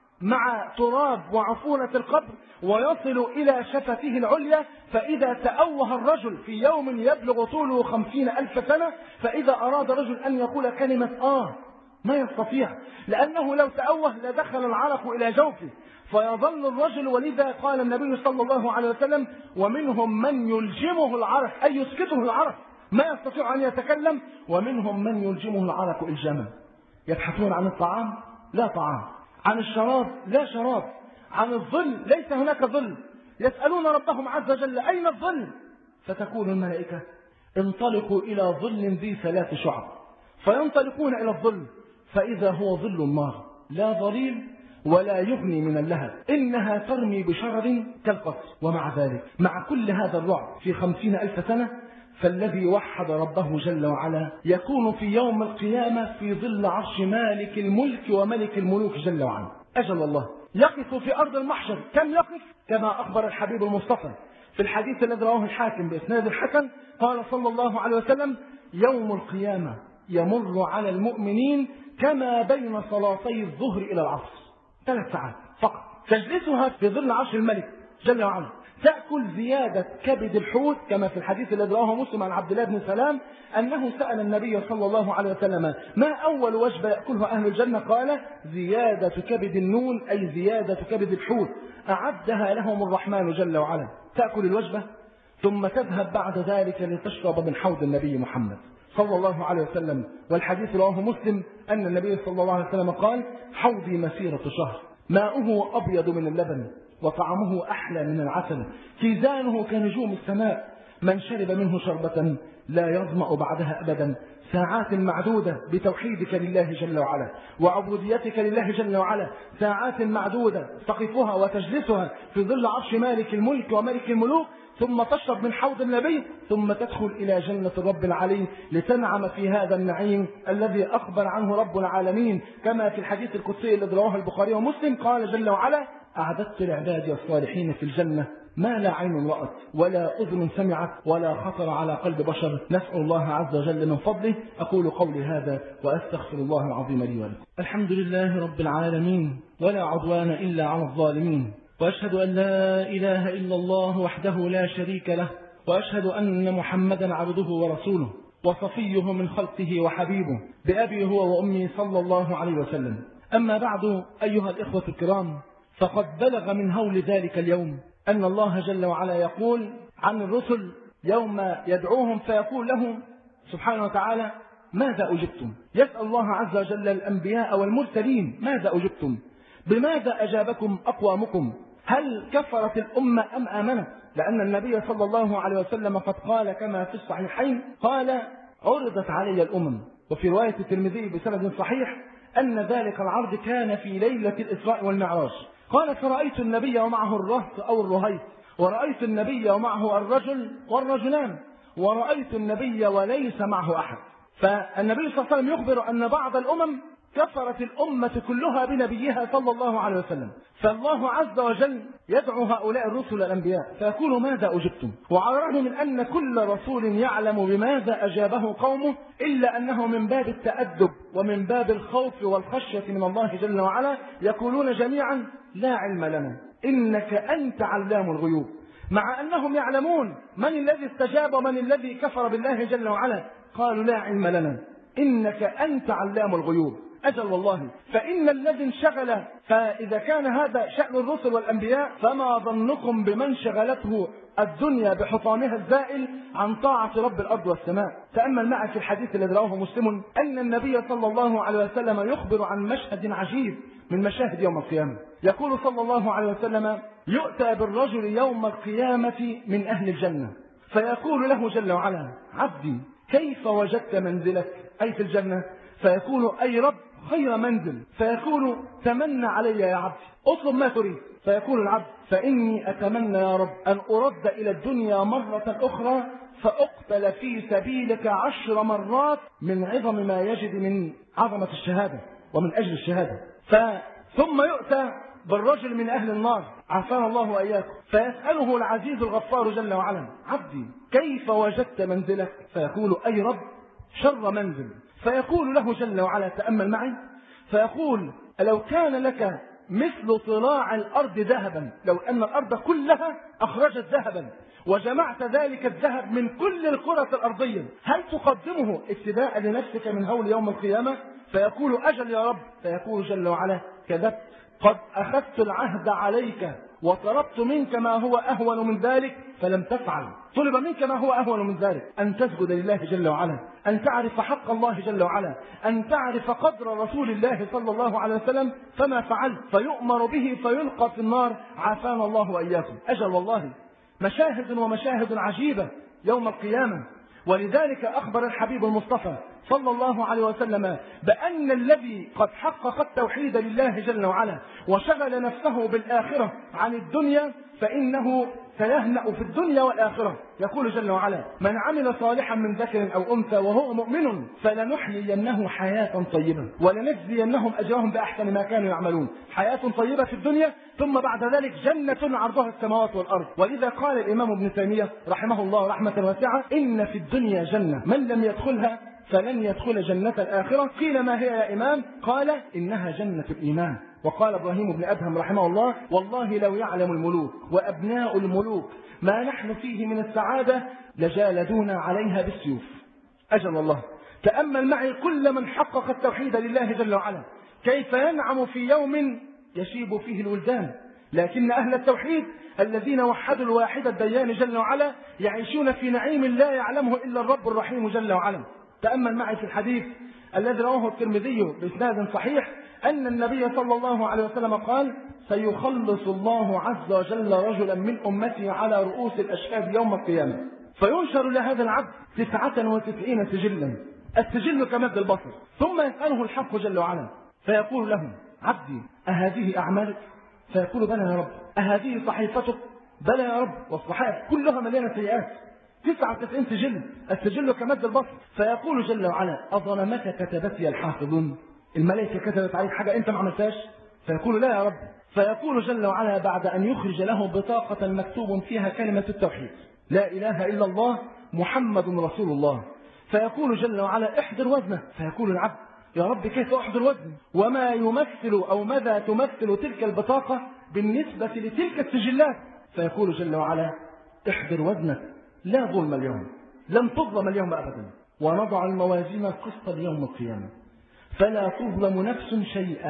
مع تراب وعفونة القبر ويصل إلى شفته العليا. فإذا تأوه الرجل في يوم يبلغ طوله خمسين ألف سنة، فإذا أراد رجل أن يقول كلمة آه ما يستطيع، لأنه لو تأوه لدخل العرق إلى جوفه فيظل الرجل. ولذا قال النبي صلى الله عليه وسلم ومنهم من يلجمه العرق، أي يسكته العرق ما يستطيع أن يتكلم، ومنهم من يلجمه العرق إلجاما. يبحثون عن الطعام لا طعام، عن الشراب لا شراب، عن الظل ليس هناك ظل، يسألون ربهم عز وجل أين الظل؟ فتقول الملائكة انطلقوا إلى ظل ذي ثلاث شعب، فينطلقون إلى الظل فإذا هو ظل النار لا ظليل ولا يغني من اللهب، إنها ترمي بشرر كالقصر. ومع ذلك مع كل هذا الرعب في خمسين ألف سنة، فالذي وحد ربه جل وعلا يكون في يوم القيامة في ظل عرش مالك الملك وملك الملوك جل وعلا. أجل الله يقف في أرض المحشر، كم يقف؟ كما أخبر الحبيب المصطفى في الحديث الذي رواه الحاكم بإسناد الحسن، قال صلى الله عليه وسلم يوم القيامة يمر على المؤمنين كما بين صلاتي الظهر إلى العصر، ثلاث ساعات فقط تجلسها في ظل عرش الملك جل وعلا، تأكل زيادة كبد الحوت، كما في الحديث الذي رواه مسلم عن عبد الله بن سلام أنه سأل النبي صلى الله عليه وسلم ما أول وجبة يأكلها أهل الجنة؟ قال زيادة كبد النون، أي زيادة كبد الحوت أعدها لهم الرحمن جل وعلا. تأكل الوجبة ثم تذهب بعد ذلك لتشرب من حوض النبي محمد صلى الله عليه وسلم. والحديث رواه مسلم أن النبي صلى الله عليه وسلم قال حوضي مسيرة شهر، ماؤه أبيض من اللبن وطعمه أحلى من العسل، كيزانه كنجوم السماء، من شرب منه شربة لا يظمأ بعدها أبدا. ساعات معدودة بتوحيدك لله جل وعلا وعبوديتك لله جل وعلا، ساعات معدودة تقفها وتجلسها في ظل عرش مالك الملك وملك الملوك، ثم تشرب من حوض النبي، ثم تدخل إلى جنة الرب العلي لتنعم في هذا النعيم الذي أخبر عنه رب العالمين، كما في الحديث القدسي الذي رواه البخاري ومسلم قال جل وعلا أعددت لعبادي الصالحين في الجنة ما لا عين رأت ولا أذن سمعت ولا خطر على قلب بشر. نسأل الله عز وجل من فضله. أقول قولي هذا وأستغفر الله العظيم لي ولكم. الحمد لله رب العالمين، ولا عدوان إلا على الظالمين، وأشهد أن لا إله إلا الله وحده لا شريك له، وأشهد أن محمدا عبده ورسوله وصفيه من خلقه وحبيبه، بأبي هو وأمي صلى الله عليه وسلم. أما بعد أيها الإخوة الكرام، فقد بلغ من هول ذلك اليوم أن الله جل وعلا يقول عن الرسل يوم يدعوهم فيقول لهم سبحانه وتعالى: ماذا أجبتم؟ يسأل الله عز وجل الأنبياء والمرسلين: ماذا أجبتم؟ بماذا أجابكم أقوامكم؟ هل كفرت الأمة أم آمنت؟ لأن النبي صلى الله عليه وسلم قد قال كما في الصحيحين، قال: عرضت علي الأمم. وفي رواية الترمذي بسند صحيح أن ذلك العرض كان في ليلة الإسراء والمعراج. قال: فرأيت النبي ومعه الرهط أو الرهيط، ورأيت النبي ومعه الرجل والرجلان، ورأيت النبي وليس معه أحد. فالنبي صلى الله عليه وسلم يخبر أن بعض الأمم كفرت الأمة كلها بنبيها صلى الله عليه وسلم. فالله عز وجل يدعو هؤلاء الرسل الأنبياء فيقول: ماذا أجبتم؟ وعلى الرغم من أن كل رسول يعلم بماذا أجابه قومه، إلا أنه من باب التأدب ومن باب الخوف والخشية من الله جل وعلا يقولون جميعا: لا علم لنا إنك أنت علام الغيوب. مع أنهم يعلمون من الذي استجاب ومن الذي كفر بالله جل وعلا، قالوا: لا علم لنا إنك أنت علام الغيوب. أجل والله، فإن الذي انشغل، فإذا كان هذا شأن الرسل والأنبياء، فما ظنكم بمن شغلته الدنيا بحطامها الزائل عن طاعة رب الأرض والسماء؟ تأمل معي في الحديث الذي رواه مسلم أن النبي صلى الله عليه وسلم يخبر عن مشهد عجيب من مشاهد يوم القيامة. يقول صلى الله عليه وسلم: يؤتى بالرجل يوم القيامة من أهل الجنة فيقول له جل وعلا: عبدي كيف وجدت منزلك؟ أي في الجنة. فيقول: أي رب خير منزل. فيقول: تمنى علي يا عبد، اطلب ما تريد. فيقول العبد: فإني أتمنى يا رب أن أرد إلى الدنيا مرة أخرى فأقتل في سبيلك عشر مرات من عظم ما يجد من عظمة الشهادة ومن أجل الشهادة. ثم يؤتى بالرجل من أهل النار، عافانا الله وإياكم، فيسأله العزيز الغفار جل وعلا: عبدي كيف وجدت منزلك؟ فيقول: أي رب شر منزل. فيقول له جل وعلا: تأمل معي، فيقول: لو كان لك مثل طلاع الأرض ذهبا، لو أن الأرض كلها أخرجت ذهبا وجمعت ذلك الذهب من كل الكرة الأرضية، هل تقدمه ابتداء لنفسك من هول يوم القيامة؟ فيقول: أجل يا رب. فيقول جل وعلا: كذبت، قد أخذت العهد عليك وطلبت منك ما هو أهون من ذلك فلم تفعل. طلب منك ما هو أهون من ذلك: أن تسجد لله جل وعلا، أن تعرف حق الله جل وعلا، أن تعرف قدر رسول الله صلى الله عليه وسلم، فما فعلت. فيؤمر به فيلقى في النار، عافانا الله وإياكم. أجل والله، مشاهد ومشاهد عجيبة يوم القيامة. ولذلك أخبر الحبيب المصطفى صلى الله عليه وسلم بأن الذي قد حقق التوحيد لله جل وعلا وشغل نفسه بالآخرة عن الدنيا فإنه سيهنأ في الدنيا والآخرة. يقول جل وعلا: من عمل صالحا من ذكر أو أنثى وهو مؤمن فلنحيينه حياة طيبة ولنجزينهم أجرهم بأحسن ما كانوا يعملون. حياة طيبة في الدنيا، ثم بعد ذلك جنة عرضها السماوات والأرض. ولذا قال الإمام ابن تيمية رحمه الله رحمة واسعة: إن في الدنيا جنة من لم يدخلها فلن يدخل جنة الآخرة. قيل: ما هي يا إمام؟ قال: إنها جنة الإيمان. وقال إبراهيم بن أدهم رحمه الله: والله لو يعلم الملوك وأبناء الملوك ما نحن فيه من السعادة لجالدونا عليها بالسيوف. أجل الله، تأمل معي كل من حقق التوحيد لله جل وعلا كيف ينعم في يوم يشيب فيه الولدان، لكن أهل التوحيد الذين وحدوا الواحد الديان جل وعلا يعيشون في نعيم لا يعلمه إلا الرب الرحيم جل وعلا. تأمل معي في الحديث الذي رواه الترمذي بإسناد صحيح أن النبي صلى الله عليه وسلم قال: سيخلص الله عز وجل رجلا من أمتي على رؤوس الأشهاد يوم القيامة، فينشر لهذا العبد تسعة وتسعين سجلا، السجل كمد البصر، ثم يسأله الحق جل وعلا فيقول له: عبدي أهذه أعمالك؟ فيقول: بلى يا رب. أهذه صحيفتك؟ بلى يا رب. والصحائف كلها مليانة سيئات، تسعة وتسعين سجل، السجل كمد البصر. فيقول جل وعلا: أظلمك كتبتي الحافظون؟ الملائكة كتبت عليك حاجة أنت ما عملتهاش؟ فيقول: لا يا رب. فيقول جل وعلا بعد أن يخرج له بطاقة مكتوب فيها كلمة التوحيد: لا إله إلا الله محمد رسول الله. فيقول جل وعلا: احضر وزنه. فيقول العبد: يا رب كيف أحضر وزنه؟ وما يمثل أو ماذا تمثل تلك البطاقة بالنسبة لتلك السجلات؟ فيقول جل وعلا: احضر وزنك، لا ظلم اليوم، لن تظلم اليوم أبدا، ونضع الموازين القسط ليوم القيامة فلا تظلم نفس شيئا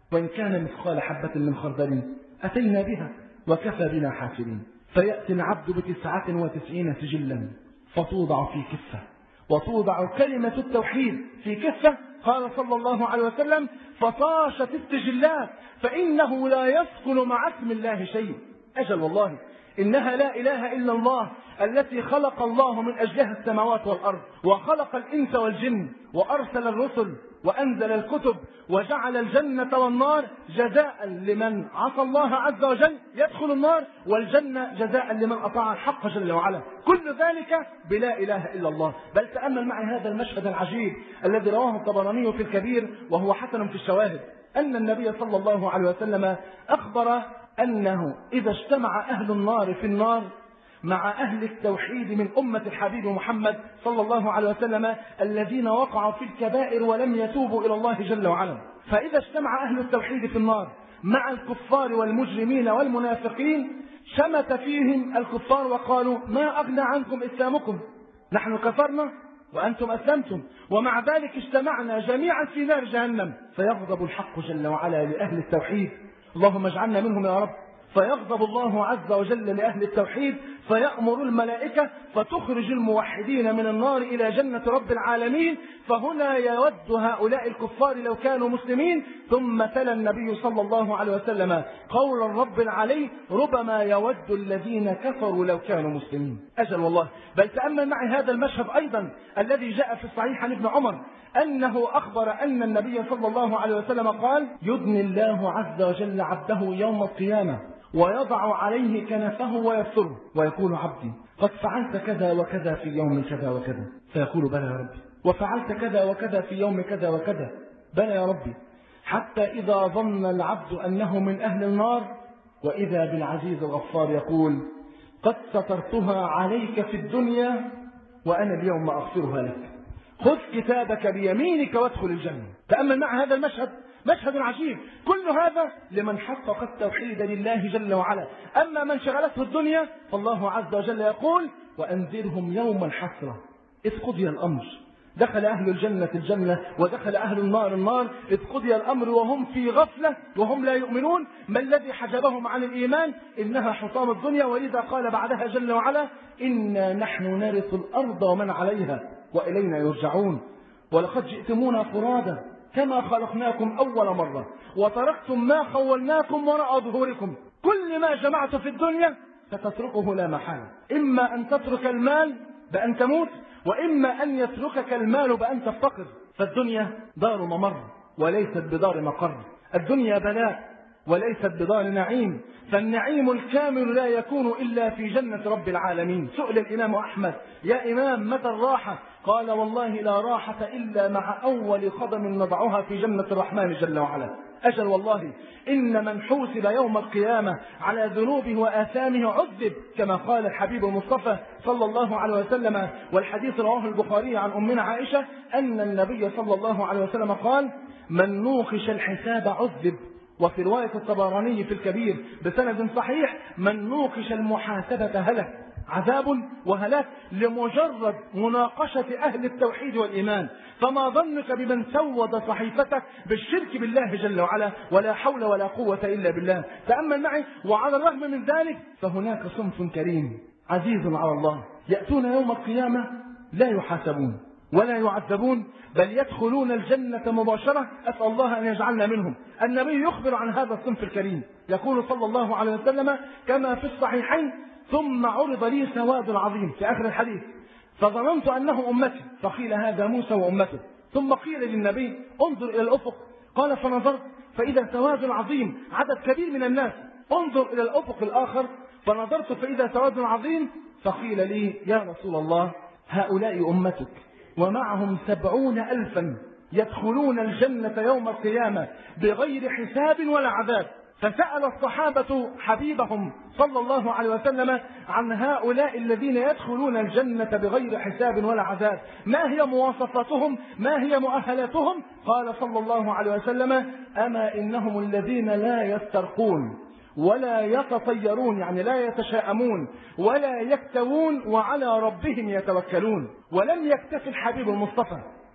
وإن كان مثقال حبة من خردل أتينا بها وكفى بنا حافلين. فيأتي العبد بتسعة وتسعين سجلا فتوضع في كفة، وتوضع كلمة التوحيد في كفة. قال صلى الله عليه وسلم: فطاشت السجلات فإنه لا يسكن مع اسم الله شيء. أجل والله إنها لا إله إلا الله التي خلق الله من أجلها السماوات والأرض، وخلق الإنس والجن، وأرسل الرسل، وأنزل الكتب، وجعل الجنة والنار جزاء لمن عصى الله عز وجل يدخل النار، والجنة جزاء لمن أطاع الحق جل وعلا. كل ذلك بلا إله إلا الله. بل تأمل معي هذا المشهد العجيب الذي رواه الطبراني في الكبير وهو حسن في الشواهد، أن النبي صلى الله عليه وسلم أخبر أنه إذا اجتمع أهل النار في النار مع أهل التوحيد من أمة الحبيب محمد صلى الله عليه وسلم الذين وقعوا في الكبائر ولم يتوبوا إلى الله جل وعلا، فإذا اجتمع أهل التوحيد في النار مع الكفار والمجرمين والمنافقين شمت فيهم الكفار وقالوا: ما أغنى عنكم إسلامكم، نحن كفرنا وأنتم أسلمتم، ومع ذلك اجتمعنا جميعا في نار جهنم. فيغضب الحق جل وعلا لأهل التوحيد، اللهم اجعلنا منهم يا رب. فيغضب الله عز وجل لأهل التوحيد فيأمر الملائكة فتخرج الموحدين من النار إلى جنة رب العالمين. فهنا يود هؤلاء الكفار لو كانوا مسلمين. ثم تلا النبي صلى الله عليه وسلم قول الرب العلي: ربما يود الذين كفروا لو كانوا مسلمين. أجل والله. بل تأمل معي هذا المشهد أيضا الذي جاء في الصحيح عن ابن عمر أنه أخبر أن النبي صلى الله عليه وسلم قال: يدني الله عز وجل عبده يوم القيامة ويضع عليه كنفه ويستره ويقول: عبدي قد فعلت كذا وكذا في يوم كذا وكذا، فيقول: بلى يا ربي. وفعلت كذا وكذا في يوم كذا وكذا، بلى يا ربي. حتى إذا ظن العبد أنه من أهل النار وإذا بالعزيز الغفار يقول: قد سترتها عليك في الدنيا وأنا اليوم أغفرها لك، خذ كتابك بيمينك وادخل الجنة. تأمل مع هذا المشهد، مشهد عجيب. كل هذا لمن حقق التوحيد لله جل وعلا. أما من شغلته الدنيا فالله عز وجل يقول: وأنذرهم يوم الحسرة إذ قضي الأمر. دخل أهل الجنة الجنة ودخل أهل النار النار إذ قضي الأمر وهم في غفلة وهم لا يؤمنون. ما الذي حجبهم عن الإيمان؟ إنها حطام الدنيا. ولذا قال بعدها جل وعلا: إنا نحن نرث الأرض ومن عليها وإلينا يرجعون. ولقد جئتمونا فرادا كما خلقناكم أول مرة وتركتم ما خولناكم وراء ظهوركم. كل ما جمعت في الدنيا ستتركه لا محالة، إما أن تترك المال بأن تموت، وإما أن يتركك المال بأن تفتقر. فالدنيا دار ممر وليست بدار مقر، الدنيا بلاء وليست بدار نعيم، فالنعيم الكامل لا يكون إلا في جنة رب العالمين. سئل الإمام أحمد: يا إمام متى الراحة؟ قال: والله لا راحة إلا مع أول قدم نضعها في جنة الرحمن جل وعلا. أجل والله إن من حوسب يوم القيامة على ذنوبه وآثامه عذب، كما قال الحبيب المصطفى صلى الله عليه وسلم. والحديث رواه البخاري عن أمنا عائشة أن النبي صلى الله عليه وسلم قال: من نوقش الحساب عذب. وفي رواية الطبراني في الكبير بسند صحيح: من نوقش المحاسبة هلك. عذاب وهلاك لمجرد مناقشة أهل التوحيد والإيمان. فما ظنك بمن سود صحيفتك بالشرك بالله جل وعلا؟ ولا حول ولا قوة إلا بالله. تأمل معي. وعلى الرغم من ذلك فهناك صنف كريم عزيز على الله يأتون يوم القيامة لا يحاسبون ولا يعذبون، بل يدخلون الجنة مباشرة. أسأل الله أن يجعلنا منهم. النبي يخبر عن هذا الصنف الكريم، يقول صلى الله عليه وسلم كما في الصحيحين: ثم عرض لي سواد عظيم في آخر الحديث فظننت أنه أمتي، فقيل هذا موسى وأمته. ثم قيل للنبي: انظر إلى الأفق. قال: فنظرت فإذا سواد عظيم، عدد كبير من الناس. انظر إلى الأفق الآخر فنظرت فإذا سواد عظيم. فقيل لي: يا رسول الله هؤلاء أمتك ومعهم سبعون ألفا يدخلون الجنة يوم القيامة بغير حساب ولا عذاب. فسأل الصحابة حبيبهم صلى الله عليه وسلم عن هؤلاء الذين يدخلون الجنة بغير حساب ولا عذاب، ما هي مواصفاتهم، ما هي مؤهلاتهم؟ قال صلى الله عليه وسلم: أما إنهم الذين لا يسترقون ولا يتطيرون، يعني لا يتشاءمون ولا يكتوون وعلى ربهم يتوكلون. ولم يكتف الحبيب المصطفى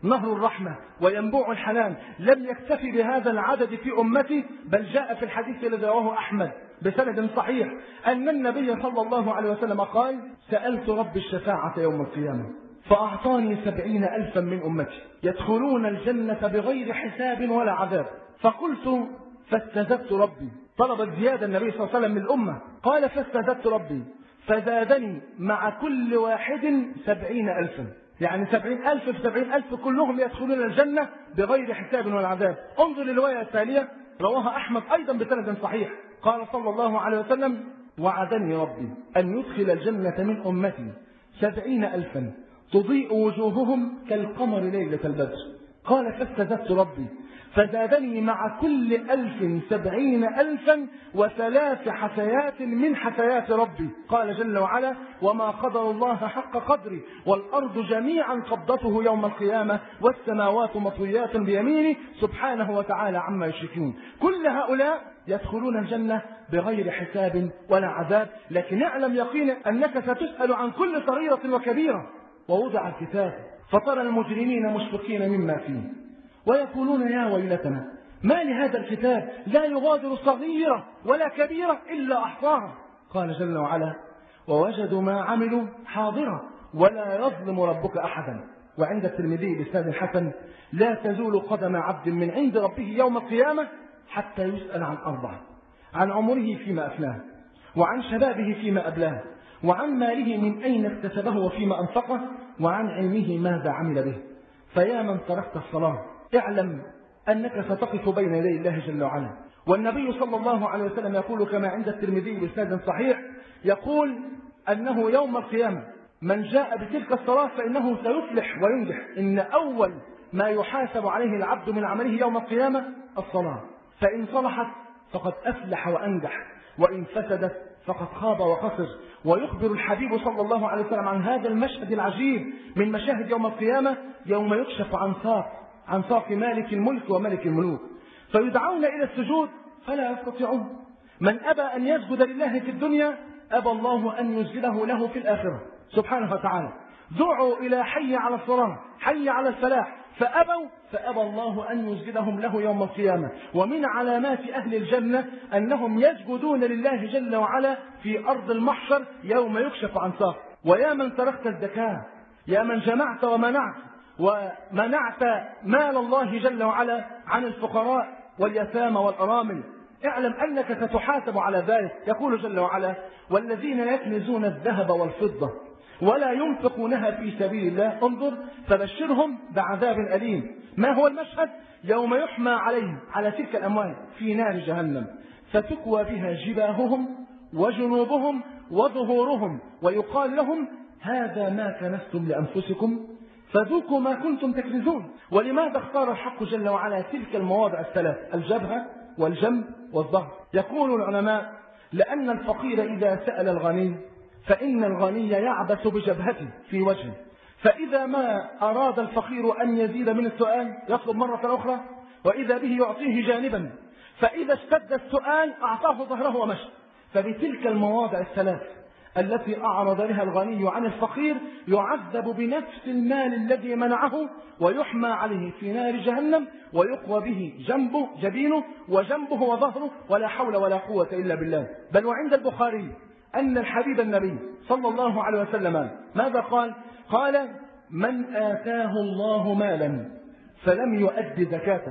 نهر الرحمة وينبوع الحنان. لم يكتفي بهذا العدد في أمتي، بل جاء في الحديث الذي رواه أحمد بسند صحيح أن النبي صلى الله عليه وسلم قال: سألت رب الشفاعة يوم القيامة فأعطاني سبعين ألفا من أمتي يدخلون الجنة بغير حساب ولا عذاب. فقلت فاستزدت ربي، طلب الزيادة النبي صلى الله عليه وسلم من الأمة، قال فاستزدت ربي فزادني مع كل واحد سبعين ألفا، يعني سبعين ألف في سبعين ألف كلهم يدخلون الجنة بغير حساب ولا عذاب. انظر للرواية التالية رواها أحمد أيضا بسند صحيح، قال صلى الله عليه وسلم: وعدني ربي أن يدخل الجنة من أمتي سبعين ألفا تضيء وجوههم كالقمر ليلة البدر. قال فاستزدت ربي فزادني مع كل ألف سبعين ألفا وثلاث حسيات من حسيات ربي. قال جل وعلا: وما قدر الله حق قدره والأرض جميعا قبضته يوم القيامة والسماوات مطويات بيمينه سبحانه وتعالى عما يشركون. كل هؤلاء يدخلون الجنة بغير حساب ولا عذاب. لكن اعلم يقينا أنك ستسأل عن كل صغيرة وكبيرة. ووضع الكتاب فترى المجرمين مشفقين مما فيه ويقولون يا ويلتنا ما لهذا الكتاب لا يغادر صغيرة ولا كبيرة إلا أحصاها. قال جل وعلا: ووجدوا ما عملوا حاضرا ولا يظلم ربك أحدا. وعند الترمذي بإسناد حسن: لا تزول قدم عبد من عند ربه يوم القيامة حتى يسأل عن أربعة: عن عمره فيما أفناه، وعن شبابه فيما أبلاه، وعن ماله من أين اكتسبه وفيما أنفقه، وعن علمه ماذا عمل به. فيا من تركت الصلاة اعلم أنك ستقف بين يدي الله جل وعلا. والنبي صلى الله عليه وسلم يقول كما عند الترمذي بإسناد صحيح، يقول أنه يوم القيامة من جاء بتلك الصلاة فإنه سيفلح وينجح. إن أول ما يحاسب عليه العبد من عمله يوم القيامة الصلاة، فإن صلحت فقد أفلح وأنجح، وإن فسدت فقد خاب وخسر. ويخبر الحبيب صلى الله عليه وسلم عن هذا المشهد العجيب من مشاهد يوم القيامة، يوم يكشف عن ساق عن ساق مالك الملك وملك الملوك، فيدعون إلى السجود فلا يستطيعون. من أبى أن يسجد لله في الدنيا أبى الله أن يسجده له في الآخرة سبحانه وتعالى. دعوا إلى حي على الصلاة حي على الفلاح فأبوا، فأبى الله أن يسجدهم له يوم القيامة. ومن علامات أهل الجنة أنهم يسجدون لله جل وعلا في أرض المحشر يوم يكشف عن ساق. ويا من تركت الزكاة، يا من جمعت ومنعت ومنعت مال الله جل وعلا عن الفقراء واليتامى والأرامل، اعلم أنك ستحاسب على ذلك. يقول جل وعلا: والذين يكنزون الذهب والفضة ولا ينفقونها في سبيل الله انظر فبشرهم بعذاب أليم. ما هو المشهد؟ يوم يحمى عليهم على تلك الأموال في نار جهنم فتكوى بها جباههم وجنوبهم وظهورهم ويقال لهم هذا ما كنزتم لأنفسكم فذوقوا ما كنتم تكنزون. ولماذا اختار الحق جل وعلا تلك المواضع الثلاث: الجبهة والجنب والظهر؟ يقول العلماء: لأن الفقير إذا سأل الغني فإن الغني يعبث بجبهته في وجهه، فإذا ما أراد الفقير أن يزيد من السؤال يطلب مرة أخرى، وإذا به يعطيه جانبا، فإذا اشتد السؤال أعطاه ظهره ومشى. فبتلك المواضع الثلاث التي أعرض لها الغني عن الفقير يعذب بنفس المال الذي منعه ويحمى عليه في نار جهنم ويقوى به جنبه جبينه وجنبه وظهره ولا حول ولا قوة إلا بالله. بل وعند البخاري أن الحبيب النبي صلى الله عليه وسلم ماذا قال؟ قال: من آتاه الله مالا فلم يؤد زكاته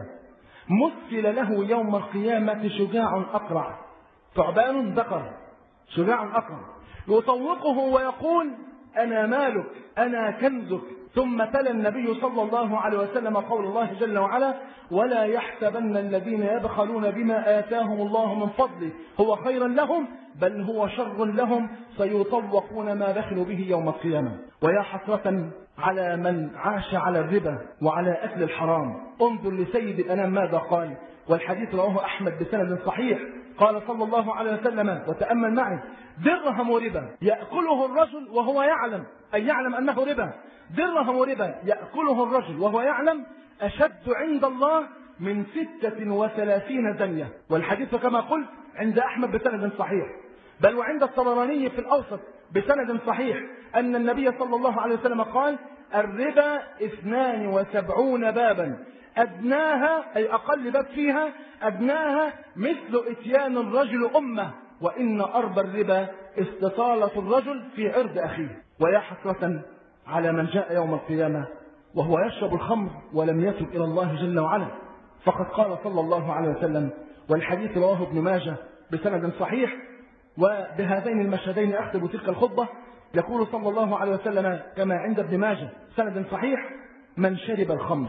مثل له يوم القيامة شجاع أقرع، ثعبان ذكر شجاع أقرع، يطوقه ويقول: أنا مالك أنا كنزك. ثم تلا النبي صلى الله عليه وسلم قول الله جل وعلا: ولا يحسبن الذين يبخلون بما آتاهم الله من فضله هو خيرا لهم بل هو شر لهم سيطوقون ما بخلوا به يوم القيامة. ويا حسرة على من عاش على الربا وعلى أكل الحرام. انظر لسيد الأنام ماذا قال، والحديث رواه أحمد بسند صحيح. قال صلى الله عليه وسلم وتأمل معي: درهم ربا يأكله الرجل وهو يعلم، أي يعلم أنه ربا، درهم ربا يأكله الرجل وهو يعلم أشد عند الله من ستة وثلاثين زنية. والحديث كما قلت عند أحمد بسند صحيح، بل وعند الطبراني في الأوسط بسند صحيح أن النبي صلى الله عليه وسلم قال: الربا اثنان وسبعون بابا، أدناها أي أقل باب فيها أدناها مثل إتيان الرجل أمه، وإن أربى الربا استطالة الرجل في عرض أخيه. ويا حسرة على من جاء يوم القيامة وهو يشرب الخمر ولم يتب إلى الله جل وعلا، فقد قال صلى الله عليه وسلم، والحديث رواه ابن ماجه بسند صحيح، وبهذين المشهدين أختم تلك الخطبة. يقول صلى الله عليه وسلم كما عند ابن ماجه سند صحيح: من شرب الخمر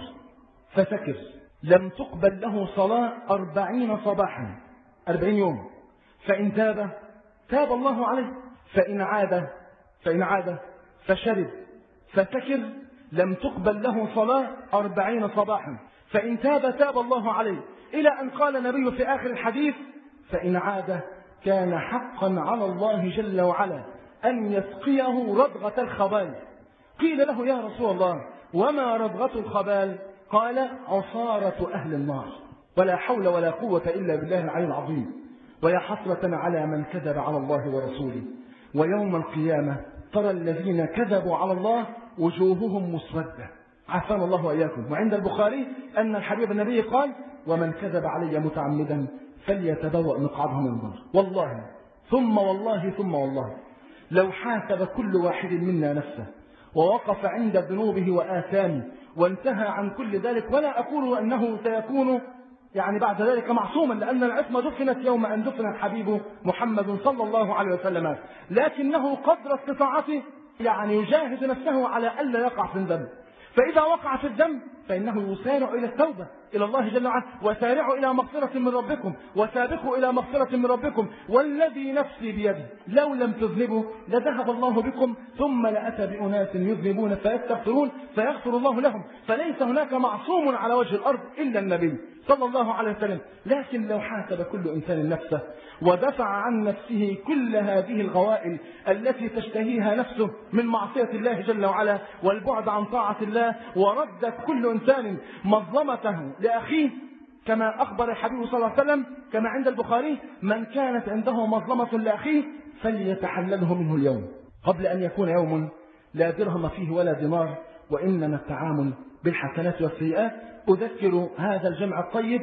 فسكر لم تقبل له صلاة أربعين صباحا، أربعين يوم، فإن تاب تاب الله عليه، فإن عاد فإن عاد فشرب فسكر لم تقبل له صلاة أربعين صباحا، فإن تاب تاب الله عليه، إلى أن قال النبي في آخر الحديث: فإن عاد كان حقا على الله جل وعلا أن يسقيه رضغة الخبال. قيل له: يا رسول الله وما رضغة الخبال؟ قال: عصارة أهل النار. ولا حول ولا قوة إلا بالله العلي العظيم. ويا حسرة على من كذب على الله ورسوله، ويوم القيامة ترى الذين كذبوا على الله وجوههم مسودة، عافانا الله وإياكم. وعند البخاري أن الحبيب النبي قال: ومن كذب علي متعمدا فليتبوأ مقعده من النار. والله ثم والله ثم والله لو حاسب كل واحد منا نفسه ووقف عند ذنوبه وآثامه وانتهى عن كل ذلك، ولا أقول أنه سيكون يعني بعد ذلك معصوما، لأن العصمة دفنت يوم أن دفن الحبيب محمد صلى الله عليه وسلم، لكنه قدر استطاعته يعني يجاهد نفسه على ألا يقع في الذنب. فإذا وقع في الذنب فإنه يسارع إلى التوبة إلى الله جل وعلا: وسارعوا إلى مغفرة من ربكم وسابقوا إلى مغفرة من ربكم والذي نفسي بيده لو لم تذنبوا لذهب الله بكم ثم لأتى بأناس يذنبون فيستغفرون فيغفر الله لهم. فليس هناك معصوم على وجه الأرض إلا النبي صلى الله عليه وسلم. لكن لو حاسب كل إنسان نفسه ودفع عن نفسه كل هذه الغوائل التي تشتهيها نفسه من معصية الله جل وعلا والبعد عن طاعة الله، وردت كل إنسان مظلمته لأخيه، كما أخبر الحبيب صلى الله عليه وسلم كما عند البخاري: من كانت عنده مظلمة لأخيه فليتحلله منه اليوم قبل أن يكون يوم لا درهم فيه ولا دينار، وإنما التعامل بالحسنات والسيئات. أذكر هذا الجمع الطيب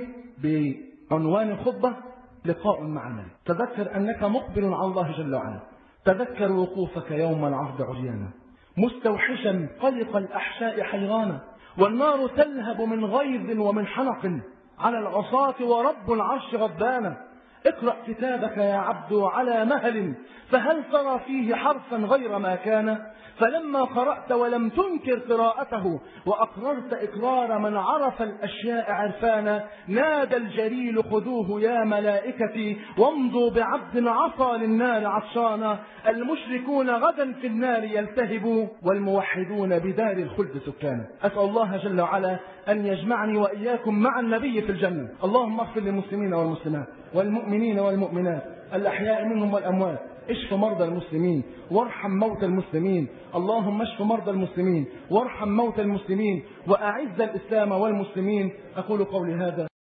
بعنوان الخطبة: لقاء مع الملك. تذكر أنك مقبل على الله جل وعلا، تذكر وقوفك يوم العرض عريانا مستوحشا قلق الأحشاء حيرانا، والنار تلهب من غيظ ومن حنق على العصاة ورب العرش غضبانا. اقرأ كتابك يا عبد على مهل، فهل ترى فيه حرفا غير ما كان؟ فلما قرأت ولم تنكر قراءته وأقررت إقرار من عرف الأشياء عرفانا، نادى الجليل: خذوه يا ملائكتي وامضوا بعبد عصى للنار عطشانا. المشركون غدا في النار يلتهبوا والموحدون بدار الخلد سكانا. أسأل الله جل وعلا أن يجمعني وإياكم مع النبي في الجنة. اللهم اغفر للمسلمين والمسلمات والمؤمنين والمؤمنات الأحياء منهم والأموات. اشف مرضى المسلمين وارحم موتى المسلمين. اللهم اشف مرضى المسلمين وارحم موتى المسلمين وأعز الإسلام والمسلمين. أقول قولي هذا